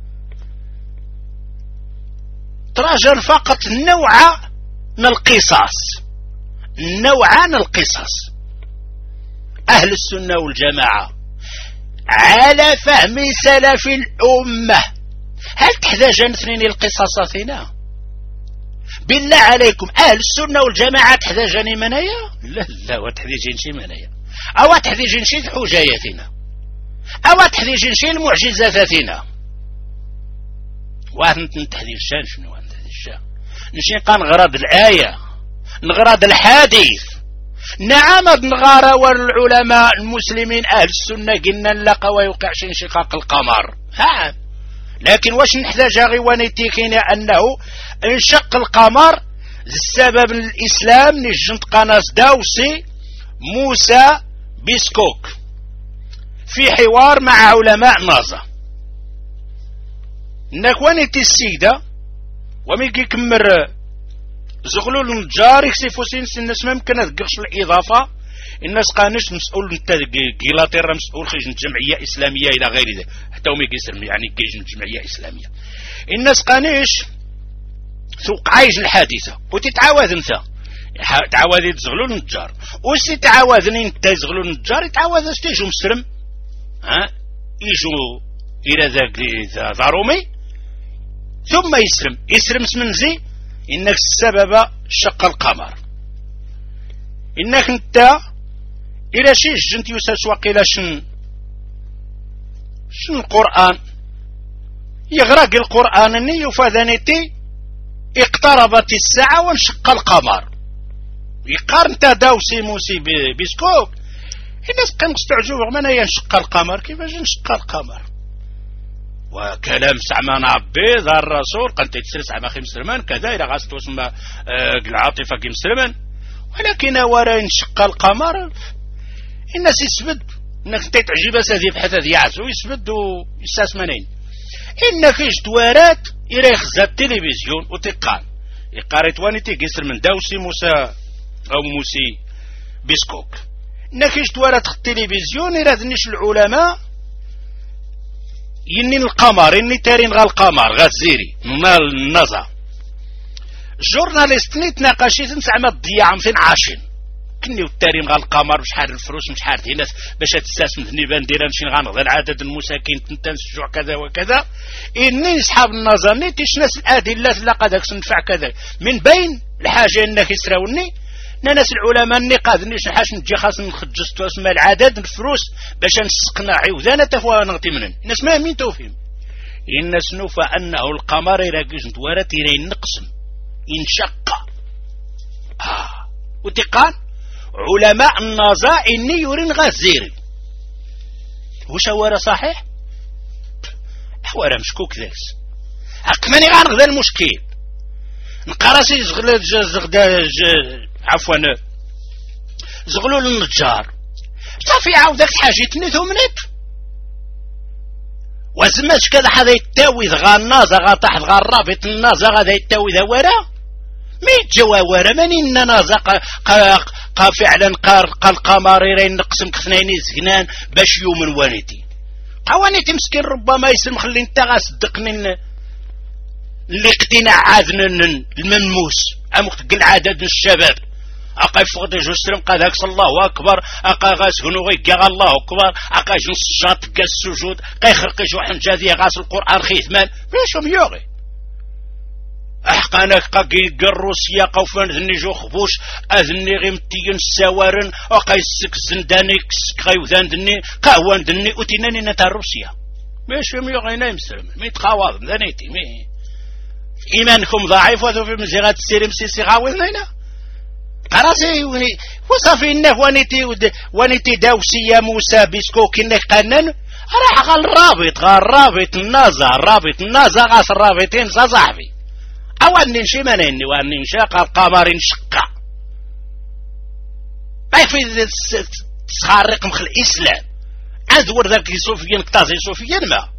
تراجع فقط نوع من القصص، نوعان القصص. أهل السنة والجماعة على فهم سلف الأمة هل تحتاج اثنين القصص هنا؟ بالله عليكم أهل السنة والجماعة تحتاجني منايا؟ لا لا وتحتاجين شي منايا أو تحتاجين شي الحجاياتنا أو تحتاجين شي المعجزاتنا. واحد نتحدي الشان شنو نتحدي الشان نشي قان غرض الآية نغرض الحديث. نعم نغارة والعلماء المسلمين أهل السنة قلنا لقى ويوقعش انشقاق القمر ها، لكن واش نحتاج غيوانيتيكين أنه انشق القمر السبب الإسلام نجنت قناص داوسي موسى بيسكوك في حوار مع علماء نازا نكوانيتي السيدة وميكي كمر زغلول النجار يكسفو سينس الناس ما ممكن تقرش الإضافة. الناس قانش مسؤول نتا انجلترا مسؤول خرج من جمعية إسلامية إلى غير ذلك حتى ومي يسلم يعني كيج من جمعية إسلامية. الناس قانش سوق عايش الحادثة وتتعاوذ انت تعاوذ زغلول النجار وسي تعاوذني انت زغلول النجار يتعاوذ استيجو مسلم ها يجو إلى ذاك ضارومي ثم يسلم يسلم سمنزي إنك السبب شق القمر. إنك انت إلى شيش جنت يساس وقيل شن شن القرآن يغرق القرآن أني يفاذنتي اقتربت الساعة وانشق القمر يقارن تداوسي موسي بسكوك. الناس كانوا يستعجبوا من ينشق القمر كيفاش ينشق القمر وكلام سعمان عبيد الرسول قنت تسرس سعما خيم سلمان كذا إلى غاست واسم العاطفة كيم سلمان، ولكن ورا ينشق القمر الناس يسبد انك انت تعجب هذه بحث هذه يعزو يسبد ويستثمنين. إن كيش دوارات إلى يخزى التلفزيون وتقان يقاريت واني تيقسر من داوسي موسى أو موسي بسكوك إن كيش دوارات التلفزيون إلى ذنش العلماء يني القمر إني تارين غا القمر غا الزيري مال النظر جورناليستني تناقشيت نسعى الضياع فين عاشين كني والتاريم غا القمر بشحال الفلوس بشحال هنا باش تستثمر ذني دير نمشي غنغض العدد المساكين تنسجع كذا وكذا اني اصحاب النظر ني تشناس الادله لا قداك تنفع كذا من بين الحاجه انك يسراوني ناس العلماء النقاد نيش حاش نجي خاص نخجست اسماء العدد الفلوس باش نسقنا عيوذانه تفوا نغتي منن الناس ما مين توفيهم الناس نوفى انه القمر يراكز نتوارت الى نقسم انشق اه وتقان علماء النظر اني يورين غزيري وش هو صحيح حوارا مشكوك ذاكس اقماني غنغدا المشكل نقراسي زغل زغدا عفوا زغلول النجار صافي عاودك حاجتني ثمنت وزماش كذا حدا يتاوذ غا النازا غا تحت غا الرابط النازا غادا يتاوذ ورا مي جوا ورا ماني نازا قا فعلا قال القمريرين نقسم كثنين زغنان باش يومن وانيتي قوانيتي مسكين ربما يسلم خلي انت غاصدقني اللي قتنا عاذن المنموس امك تقل عدد الشباب اقا فقد جسرم قادك الله اكبر اقا غاس غنوغي قا الله اكبر اقا جنس الشاط قا السجود قا يخرق جوحن جاذي غاس القران خيثمان بيشم يوغي احقانك قا الروسيا قوفان ذني جو خبوش اذني غيمتيين السوارن اقا يسك زنداني كسك غيوذان ذني قهوان ذني اتناني نتا روسيا بيشم يوغي نايم سلم مي تقاواض ذنيتي مي إيمانكم ضعيف وذو في مزيغات السيرم سيسي غاوذنا هنا قراسي وصافي إنه وانيتي وانيتي داوسية موسى بسكوك إنه قنن راح غال الرابط غال الرابط النازا الرابط النازا غاس الرابطين صاحبي أول ننشي منيني وان ننشاق القمر انشقا ما يكفي تسخارق مخ الإسلام أذور ذاك يسوفيين كتازي يسوفيين ما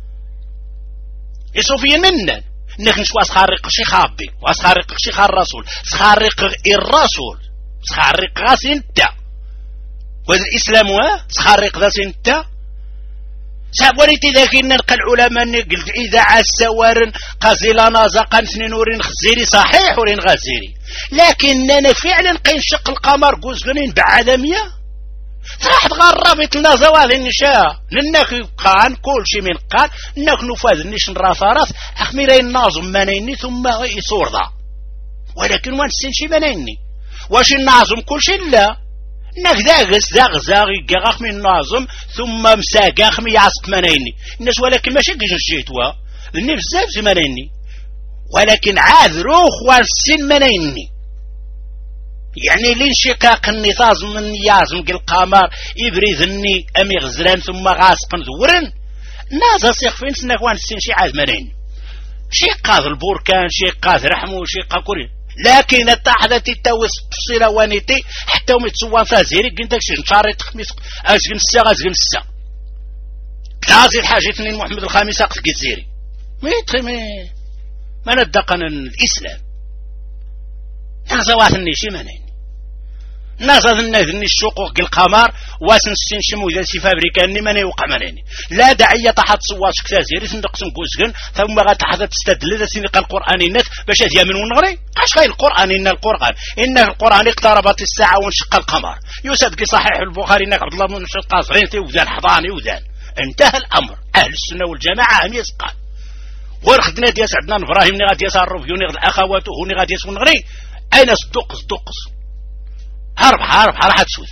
يسوفيين منن نك نشوا سخارق شي خابي وسخارق شي خار الرسول سخارق الرسول سخارق غاس انت والاسلام وا سخارق غاس انت سابوريتي لكن نلقى العلماء قلت اذا عسوارن قازيلا نازقا سنين خزيري صحيح ورين غزيري لكن انا فعلا قينشق القمر قوزغنين بعالميه راح تغربت لنا زوال النشاء لنك قان كل شيء من قان انك نفاذ نيش نراثارث اخميرين ناظم منيني ثم يصور ذا ولكن وان سنشي منيني واش الناظم كل شيء لا انك ذاغس ذاغ زاغي قاخ من ناظم ثم مساقاخ مي يعصق منيني الناس ولكن ماشي كيش جيتوا لني بزاف زي منيني ولكن عاذرو خوان السن منيني يعني الانشقاق النطاز من يازم القمر يبريذني امي غزلان ثم غاسقن ذورن نازا سيخفين سنك وان السن شي عاد مرين شي قاذ البركان شي قاذ رحمو شي قاكوري لكن التحدة تتوس تفصيلة وانيتي حتى ومتسوان فازيري قلتك شي نشاري تخميس ازقن السا ازقن السا تازي الحاجة اثنين محمد الخامس اقف قزيري ميتخي مي ما ندقن الاسلام نازا واثني شي منين ناس ذني ذني الشقوق القمر واسن سين شمو ذا سي فابريكاني ماني وقع مناني لا داعيه تحط صواش كتازيري سندقسم كوزكن ثم غتحط تستدل ذا سين القران الناس باش هي من ونغري اش غير القران ان القران ان القران اقتربت الساعه وانشق القمر يصدق صحيح البخاري انك عبد الله بن شقاصرين وذان حضاني وذان انتهى الامر اهل السنه والجماعه هم يسقط ورخدنا ديال عندنا ابراهيم ني غادي يصرف يوني اخواته هوني غادي يسونغري اين صدق صدق هرب هرب راح تسوز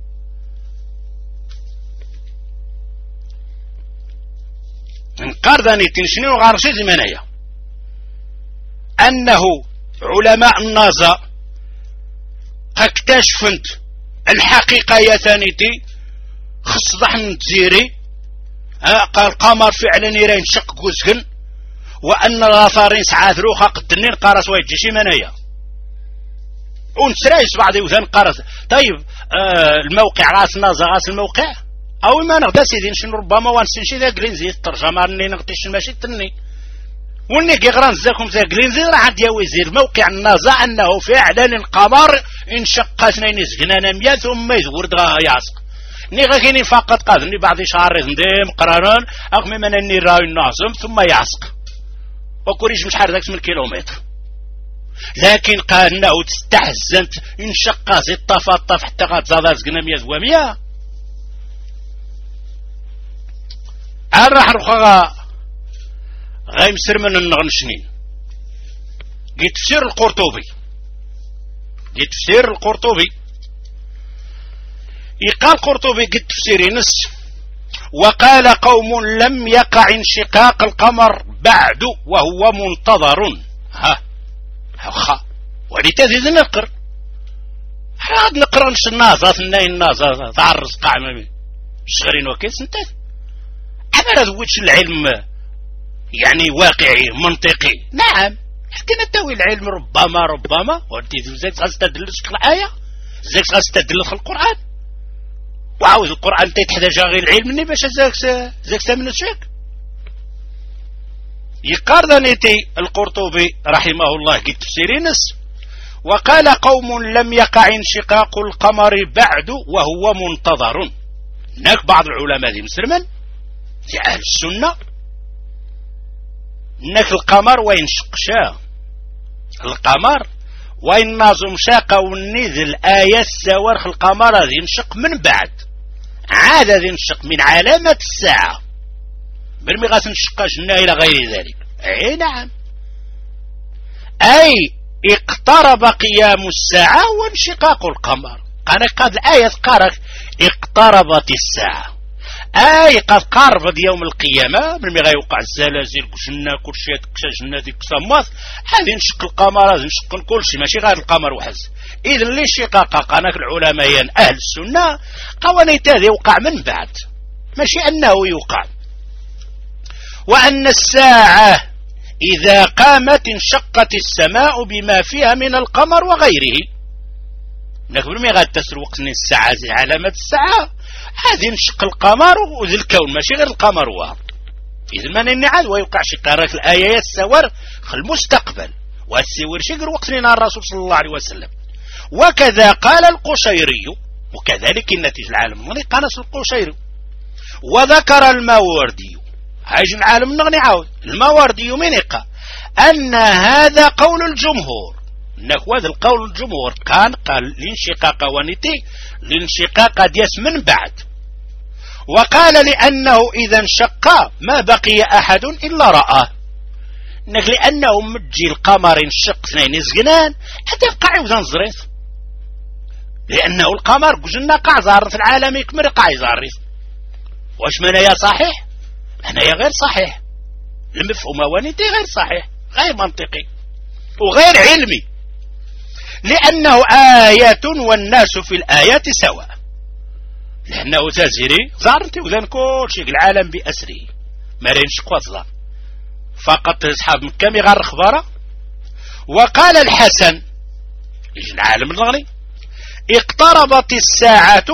انقرضني تنشني وغارشي زمانية انه علماء النازا اكتشفت الحقيقة يا ثانيتي خص ضحن تزيري قال القمر فعلا يرين شق قوزهن وان الاثارين سعاد روخا قدنين قارس ويجي شي منايا ونسرايس بعض يوثان قارس طيب آه الموقع غاس نازا غاس الموقع او ما نغدا سيدي شنو ربما وانسنشي ذا جلينزي الترجمه راني نغتيش ماشي تني وني كيغران زاكم ذا جلينزي راه عندي وزير موقع النازا انه فعلا القمر انشق اثنين زقنانا مية ثم يزورد غا يعصق ني غا كاينين فقط قادني بعض شهر نديم قرانان اغمي من اني راي الناظم ثم يعصق وكوريش مش حار من كيلومتر لكن قال انه تستحزنت انشق زي الطفاطف حتى غتزاد زقنا مية ومية راح رخا غيمسر من النغنشنين قيت تفسير القرطبي قيت تفسير القرطبي يقال القرطبي قيت تفسير نس وقال قوم لم يقع انشقاق القمر بعد وهو منتظر ها ها ولتزيد نقر هاد نقرا نش النازا ثنين النازا تعرس قاعمة شغرين وكيس انت أنا ذويتش العلم يعني واقعي منطقي نعم لكن التوي العلم ربما ربما وانتي زيك غاستدل في الآية زيك غاستدل في القرآن وعاوز القرآن تيتحتاج غير العلم مني باش زيك زيك تمن الشيك يقارنتي القرطبي رحمه الله قد تفسيرينس وقال قوم لم يقع انشقاق القمر بعد وهو منتظر هناك بعض العلماء ذي مسلمين في أهل السنة انك القمر وين شقشا القمر وين نازم شاقة ونيذ الآية السوارخ القمر ذي ينشق من بعد عاد ذي ينشق من علامة الساعة برمي غاس نشقاش إلى غير ذلك اي نعم اي اقترب قيام الساعة وانشقاق القمر قال قد الآية قارك اقتربت الساعة اي قد قاربت يوم القيامة من مي غيوقع الزلازل كشنا كل شيء كشنا ديك سماث هذه نشق القمر هذه نشق كل شيء ماشي غير القمر وحز اذا ليش شقاق قناك العلماء اهل السنة قوانيت هذا يوقع من بعد ماشي انه يوقع وان الساعة اذا قامت انشقت السماء بما فيها من القمر وغيره نقبل مي غاد تسروق سنين الساعة زي علامة الساعة هذه نشق القمر وذي الكون ماشي غير القمر وها إذن ما ننعاد ويوقع شقارك الآيات السور المستقبل والسور شقر وقت لنا الرسول صلى الله عليه وسلم وكذا قال القشيري وكذلك النتيجة العالم المغني قانس القشيري وذكر الماوردي هاج العالم نغني عاود الماوردي منقى أن هذا قول الجمهور نكو هذا القول الجمهور كان قال الانشقاق ونتي الانشقاق ديس من بعد وقال لأنه إذا انشق ما بقي أحد إلا رآه نك لأنه مجي القمر انشق اثنين زقنان حتى يبقى عوزا زريث لأنه القمر قلنا قاع زار في العالم يكمر قاع زاريث واش من يا صحيح أنا يا غير صحيح المفهوم ونتي غير صحيح غير منطقي وغير علمي لأنه آيات والناس في الآيات سواء لأنه تزيري زارنتي وذن كل شيء العالم بأسره ما رينش قوة فقط أصحاب مكة غير خبارة وقال الحسن العالم الغني اقتربت الساعة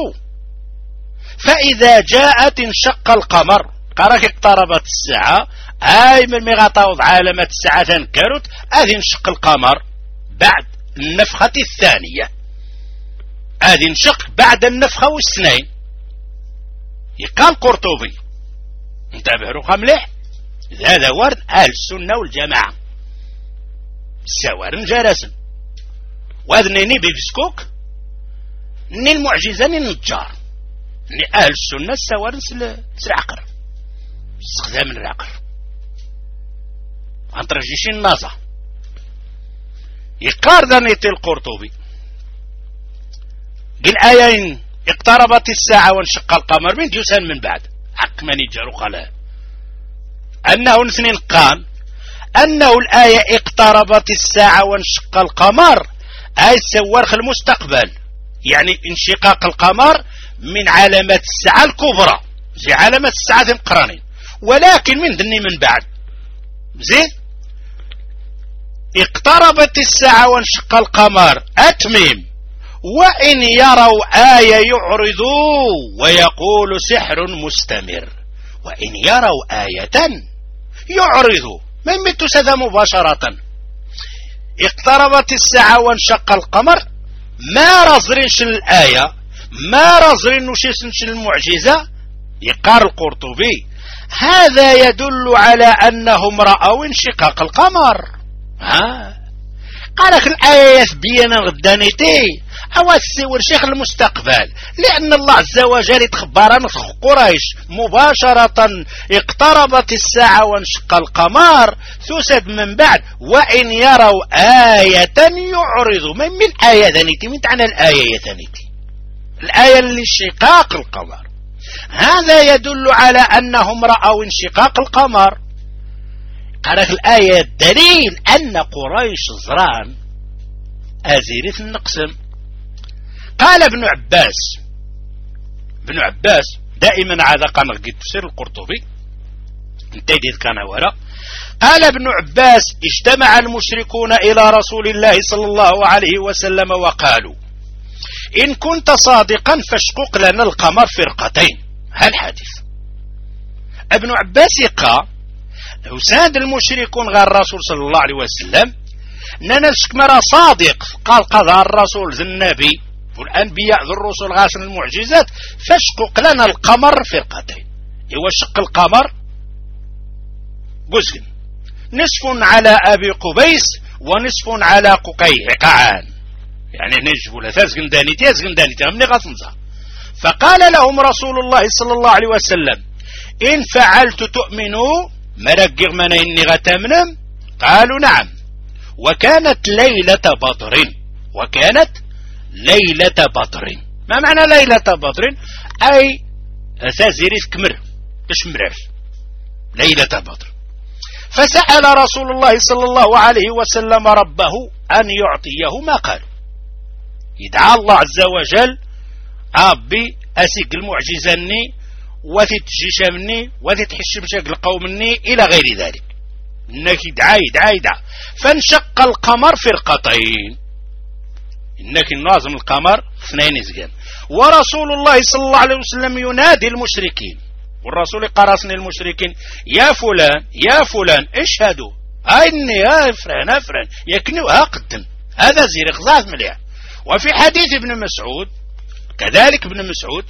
فإذا جاءت انشق القمر قالك اقتربت الساعة أي من مغطاوض علامة الساعة تنكرت هذه انشق القمر بعد النفخة الثانية هذه انشق بعد النفخة والسنين يقال قرطبي انتبه رقم مليح هذا ورد أهل السنة والجماعة سوار جرسا وذنيني بيبسكوك ني المعجزة ني النجار ني أهل السنة السوار العقر استخدام العقل عن ترجيش النازع يقار ذنيتي القرطبي قل آيين اقتربت الساعة وانشق القمر من جوسان من بعد حق من يجارو قال أنه اثنين قام أنه الآية اقتربت الساعة وانشق القمر أي سورخ المستقبل يعني انشقاق القمر من علامات الساعة الكبرى زي علامات الساعة القرانين ولكن من ذني من بعد زين اقتربت الساعة وانشق القمر أتميم وإن يروا آية يعرضوا ويقول سحر مستمر. وإن يروا آية يعرضوا من متسد مباشرة. اقتربت الساعة وانشق القمر، ما رزرنش الآية، ما رزرنش المعجزة. يقال القرطبي هذا يدل على أنهم رأوا انشقاق القمر. ها قالك الآية بينا غدانيتي أو السور شيخ المستقبل، لأن الله عز وجل تخبر عن قريش مباشرة اقتربت الساعة وانشق القمر، تسد من بعد وإن يروا آية يعرضوا. من من آية ذنيتي من تعنى الآية ثانيتي الآية لانشقاق القمر. هذا يدل على أنهم رأوا انشقاق القمر. قالك الآية دليل أن قريش زران أزيرث النقسم. قال ابن عباس ابن عباس دائما هذا كان قد تفسير القرطبي انتديت كان وراء. قال ابن عباس اجتمع المشركون إلى رسول الله صلى الله عليه وسلم وقالوا إن كنت صادقا فاشقق لنا القمر فرقتين. هل حديث ابن عباس يقال لو ساد المشركون غير الرسول صلى الله عليه وسلم ننسك مرة صادق قال قضى الرسول ذي النبي والأنبياء ذو الرسل غاسل المعجزات فاشقق لنا القمر فرقتين. هو شق القمر جزء نصف على أبي قبيس ونصف على ققيعان، يعني نجفوا لثاث قنداني تياز قنداني تغمني غاثنزا. فقال لهم رسول الله صلى الله عليه وسلم إن فعلت تؤمنوا مرقق من إني غتامنم؟ قالوا نعم. وكانت ليلة بدر وكانت ليلة بدر. ما معنى ليلة بدر؟ أي ثازيريث كمر تشمرف ليلة بدر. فسأل رسول الله صلى الله عليه وسلم ربه أن يعطيه ما قال. يدعى الله عز وجل أبي أسيق المعجزاني وتتجيش مني وتتحش مشاق القوم مني إلى غير ذلك. إنك يدعى يدعى يدعى فانشق القمر فرقتين. إنك الناظم القمر اثنين زقان. ورسول الله صلى الله عليه وسلم ينادي المشركين، والرسول قرصني المشركين يا فلان يا فلان اشهدوا أني يا فران أفران يكنوا قدم. هذا زير خزاف مليح. وفي حديث ابن مسعود كذلك ابن مسعود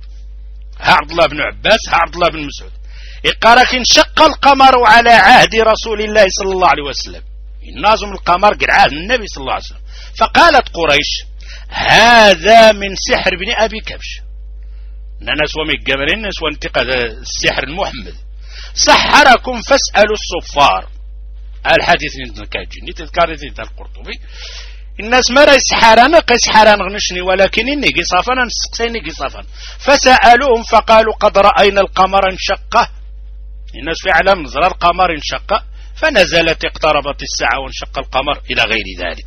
عبد الله بن عباس عبد الله بن مسعود يقارك انشق القمر على عهد رسول الله صلى الله عليه وسلم. الناظم القمر قد عهد النبي صلى الله عليه وسلم. فقالت قريش هذا من سحر بن أبي كبش. ناس ومي الجمرين ناس وانتقد السحر المحمد سحركم فاسألوا الصفار. الحديث نتكاجي نتذكر ذي القرطبي الناس ما يسحران قيسحران غنشني ولكن إني قصافا نسقسيني قصافا. فسألوهم فقالوا قد رأينا القمر انشقه. الناس فعلا نظر القمر انشقه فنزلت اقتربت الساعة وانشق القمر إلى غير ذلك.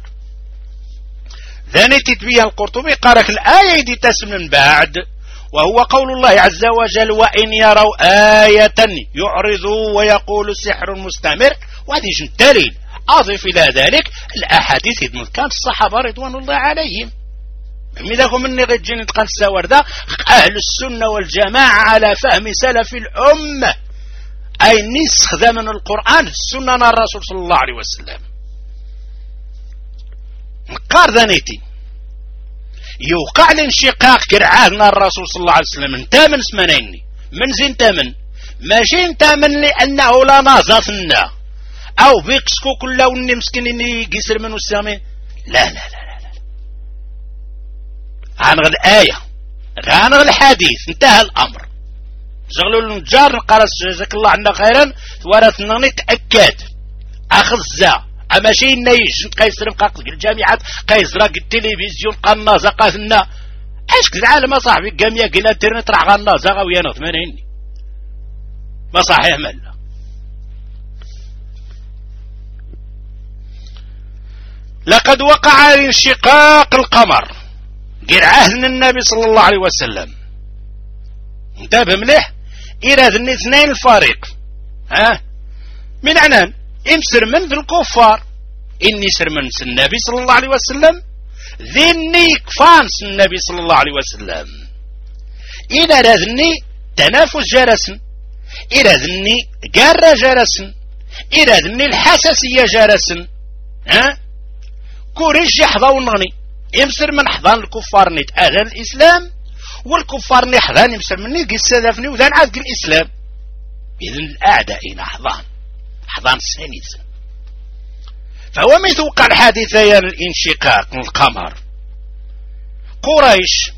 ذاني تتبيه القرطبي قالك الآية دي تسمن بعد وهو قول الله عز وجل وإن يروا آية يعرضوا ويقول سحر مستمر. وهذه جنتالين أضف إلى ذلك الأحاديث إذن كان الصحابة رضوان الله عليهم. ماذا مني غير جيني تقال السوار ذا أهل السنة والجماعة على فهم سلف الأمة أي نسخ ذا من القرآن السنة الرسول صلى الله عليه وسلم. نقار ذانيتي يوقع الانشقاق كرعاهنا الرسول صلى الله عليه وسلم من تامن سمانيني من زين تامن ماشي تامن لأنه لا نازثنا أو بيقسكو كله وني مسكين إني قيسر منه السامي. لا لا لا لا لا غانغ الآية غانغ الحديث انتهى الأمر. شغلوا النجار قال جزاك الله عنا خيرا ورثنا نتأكد أخذ الزا أما شيء نيش قيسر مقاق الجامعات قيسر التلفزيون قالنا زقاثنا اش كذا عالم صاحبي قامية قيل انترنت راح غانا زاقا ويانا ثمانين ما صحيح ملا. لقد وقع انشقاق القمر غير عهد النبي صلى الله عليه وسلم. انتبه مليح إلى ذن اثنين الفريق ها من عنان امسر من في الكفار إني سر من النبي صلى الله عليه وسلم ذني كفانس النبي صلى الله عليه وسلم إلى ذني تنافس جرسن إلى ذني قارة جرسن إلى ذني الحساسية جرسن ها كوريش يحظى ونغني يمسر من حضان الكفار نيت أهل الإسلام والكفار ني حضان يمسر من نيت السلفني وذان عاد الإسلام إذن الأعداء حضان حضان السنيس. فهو مثل وقع الحادثيان الانشقاق من القمر قريش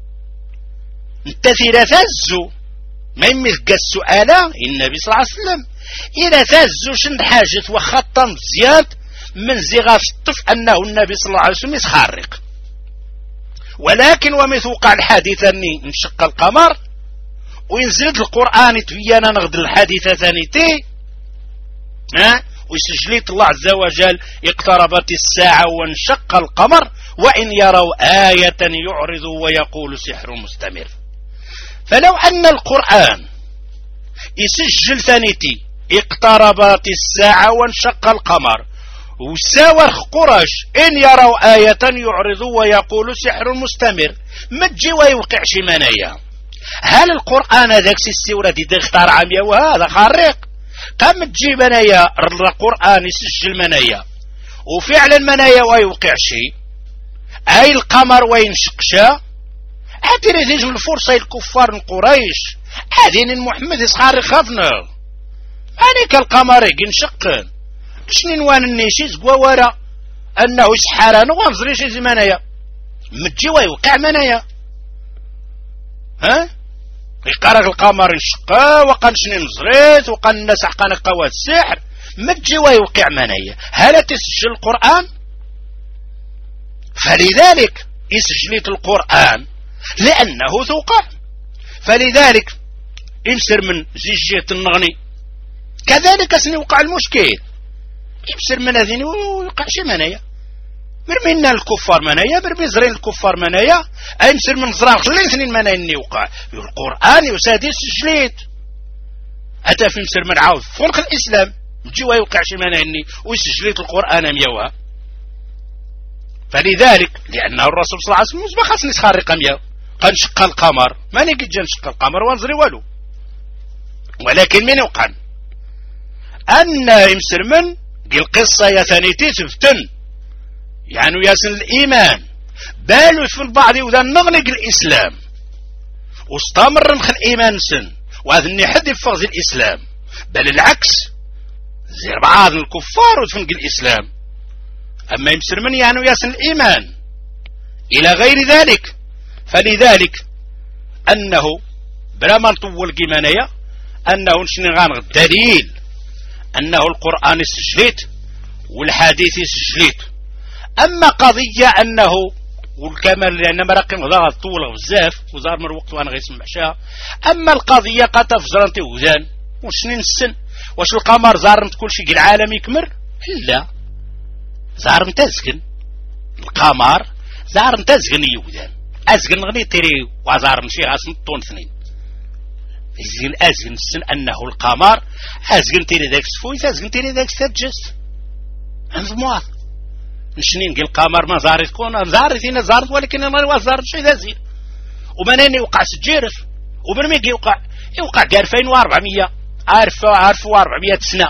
التثير ثزوا ما يمثق السؤال النبي صلى الله عليه وسلم إذا ثزوا شن حاجة وخطا زياد من زغاف الطف أنه النبي صلى الله عليه وسلم يتخارق. ولكن ومثل وقع الحادثة أني انشق القمر وينزلت القرآن تبيانا نغد الحادثة ثانيتي ها ويسجلت الله عز وجل اقتربت الساعة وانشق القمر وإن يروا آية يعرضوا ويقول سحر مستمر. فلو أن القرآن يسجل ثانيتي اقتربت الساعة وانشق القمر وساورخ قرش إن يروا آية يعرضوا ويقول سحر مستمر متجي ويوقع شي منايا. هل القرآن ذاك السورة دي اختار عميا وهذا خارق قام تجي منايا القرآن يسجل منايا وفعلا منايا ويوقع شي أي القمر وينشقشا هاتي ريتيج الفرصة الكفار من قريش هذين محمد يسخار خافنا مانيك القمر ينشق شنين وان النيشيز قوارا أنه سحران وانزريش زي منايا متجي ويوقع منايا ها يقرق القمر ينشقا وقال شنين نزريت وقال الناس حقا قوات السحر متجي ويوقع منايا. هل تسجل القرآن؟ فلذلك يسجلت القرآن لأنه توقع. فلذلك يمسر من زيجية النغني كذلك سنوقع المشكل يمسر من هذين ويوقع شي منايا مرمينا الكفار منايا مرمي زرين الكفار منايا يمسر من زران خلي اثنين منايا يوقع القرآن يسادي سجليت أتى في مسر من عاود فوق الإسلام يجي ويوقع شي منايا ويسجليت القرآن ميوها. فلذلك لأنه الرسول صلى الله عليه وسلم ما خاصني خارق مياه قال نشق القمر ما نجي نشق القمر وانزري والو. ولكن من يوقع أن يمسر من القصة يا ثانيتي تفتن يعني ياسن الإيمان بالو في البعض وذا نغنق الإسلام واستمر نخل الإيمان سن وهذا اللي حد يفغز الإسلام بل العكس زي بعض الكفار وتفنق الإسلام. أما يمسر من يعني ياسن الإيمان إلى غير ذلك. فلذلك أنه بلا ما نطول قيمانية أنه نشنغان الدليل أنه القرآن سجلت والحديث سجلت. أما قضية أنه والكمال لأن مراقم ضغط طول بزاف وزار من وقت وأنا غيسمع شا. أما القضية قد تفزرنتي وذان وشنين السن واش القمر زارمت كل شيء العالم يكمر لا زارمت أزقن القمر زارمت أزقن يوذان أزقن غني تري وزارم شي غاسم طون اثنين زين أزقن السن أنه القمر أزقن تري ذاك سفويت أزقن تري ذاك سجست أنظمات نشنين قل القمر ما زارت كون زارت هنا زارت ولكن ما زارت شيء ذا زين ومنين يوقع سجيرف وبرميق يوقع يوقع ألفين وأربعمية عارف عارف وأربعمية سنة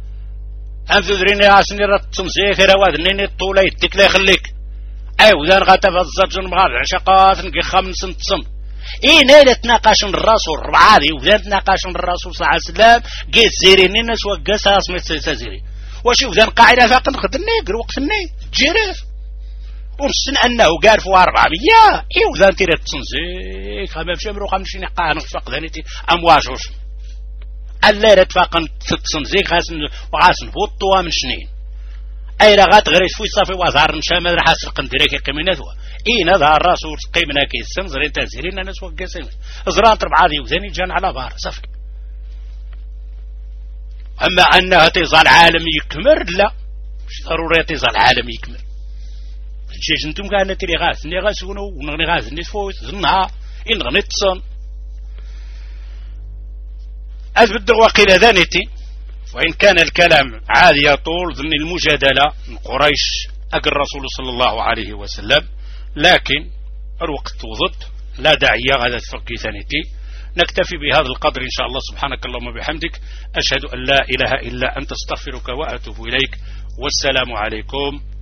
أنفذرين يا سني رتمزيك رواد نيني الطولة يديك لا يخليك أيو ذان غاتا فالزرجن مغاد عشقات نقي خمس نتصم إيه نيلة تناقاشن الرسول ربعادي وذان تناقاشن الرسول صلى الله عليه وسلم قيت زيري نينس وقاسها اسمي سيزيري وشوف ذان قاعدة فاقن خدني قر وقت الني جيرف ونسن أنه قال في أربعمية إيو ذان تيري تنزيك خمام شمرو خمشين قاعن فاق ذانيتي أمواجوش الليلة تفاقن تنزيك غاسن وغاسن بوطوا من شنين أي رغات غريت فوي صافي وزار نشام راح سرقن دريك قيمناتها إينا ذا الرسول قيمنا كيسن زرين تزيرين ناس وقاسين زران تربعادي وزاني جان على بار صافي. أما أنها تيزال العالم يكمر لا مش ضروري تيزال العالم يكمر الجيش انتم كان تري غاز ني غاسونو ونغني غاز ني فوت زنها إن غنتصن أثبت وقيل ذانيتي وإن كان الكلام عادي يطول ضمن المجادلة من قريش أقل الرسول صلى الله عليه وسلم. لكن الوقت وضط لا داعي هذا الفقه ثانيتي. نكتفي بهذا القدر إن شاء الله. سبحانك اللهم وبحمدك أشهد أن لا إله إلا أنت استغفرك وأتوب إليك. والسلام عليكم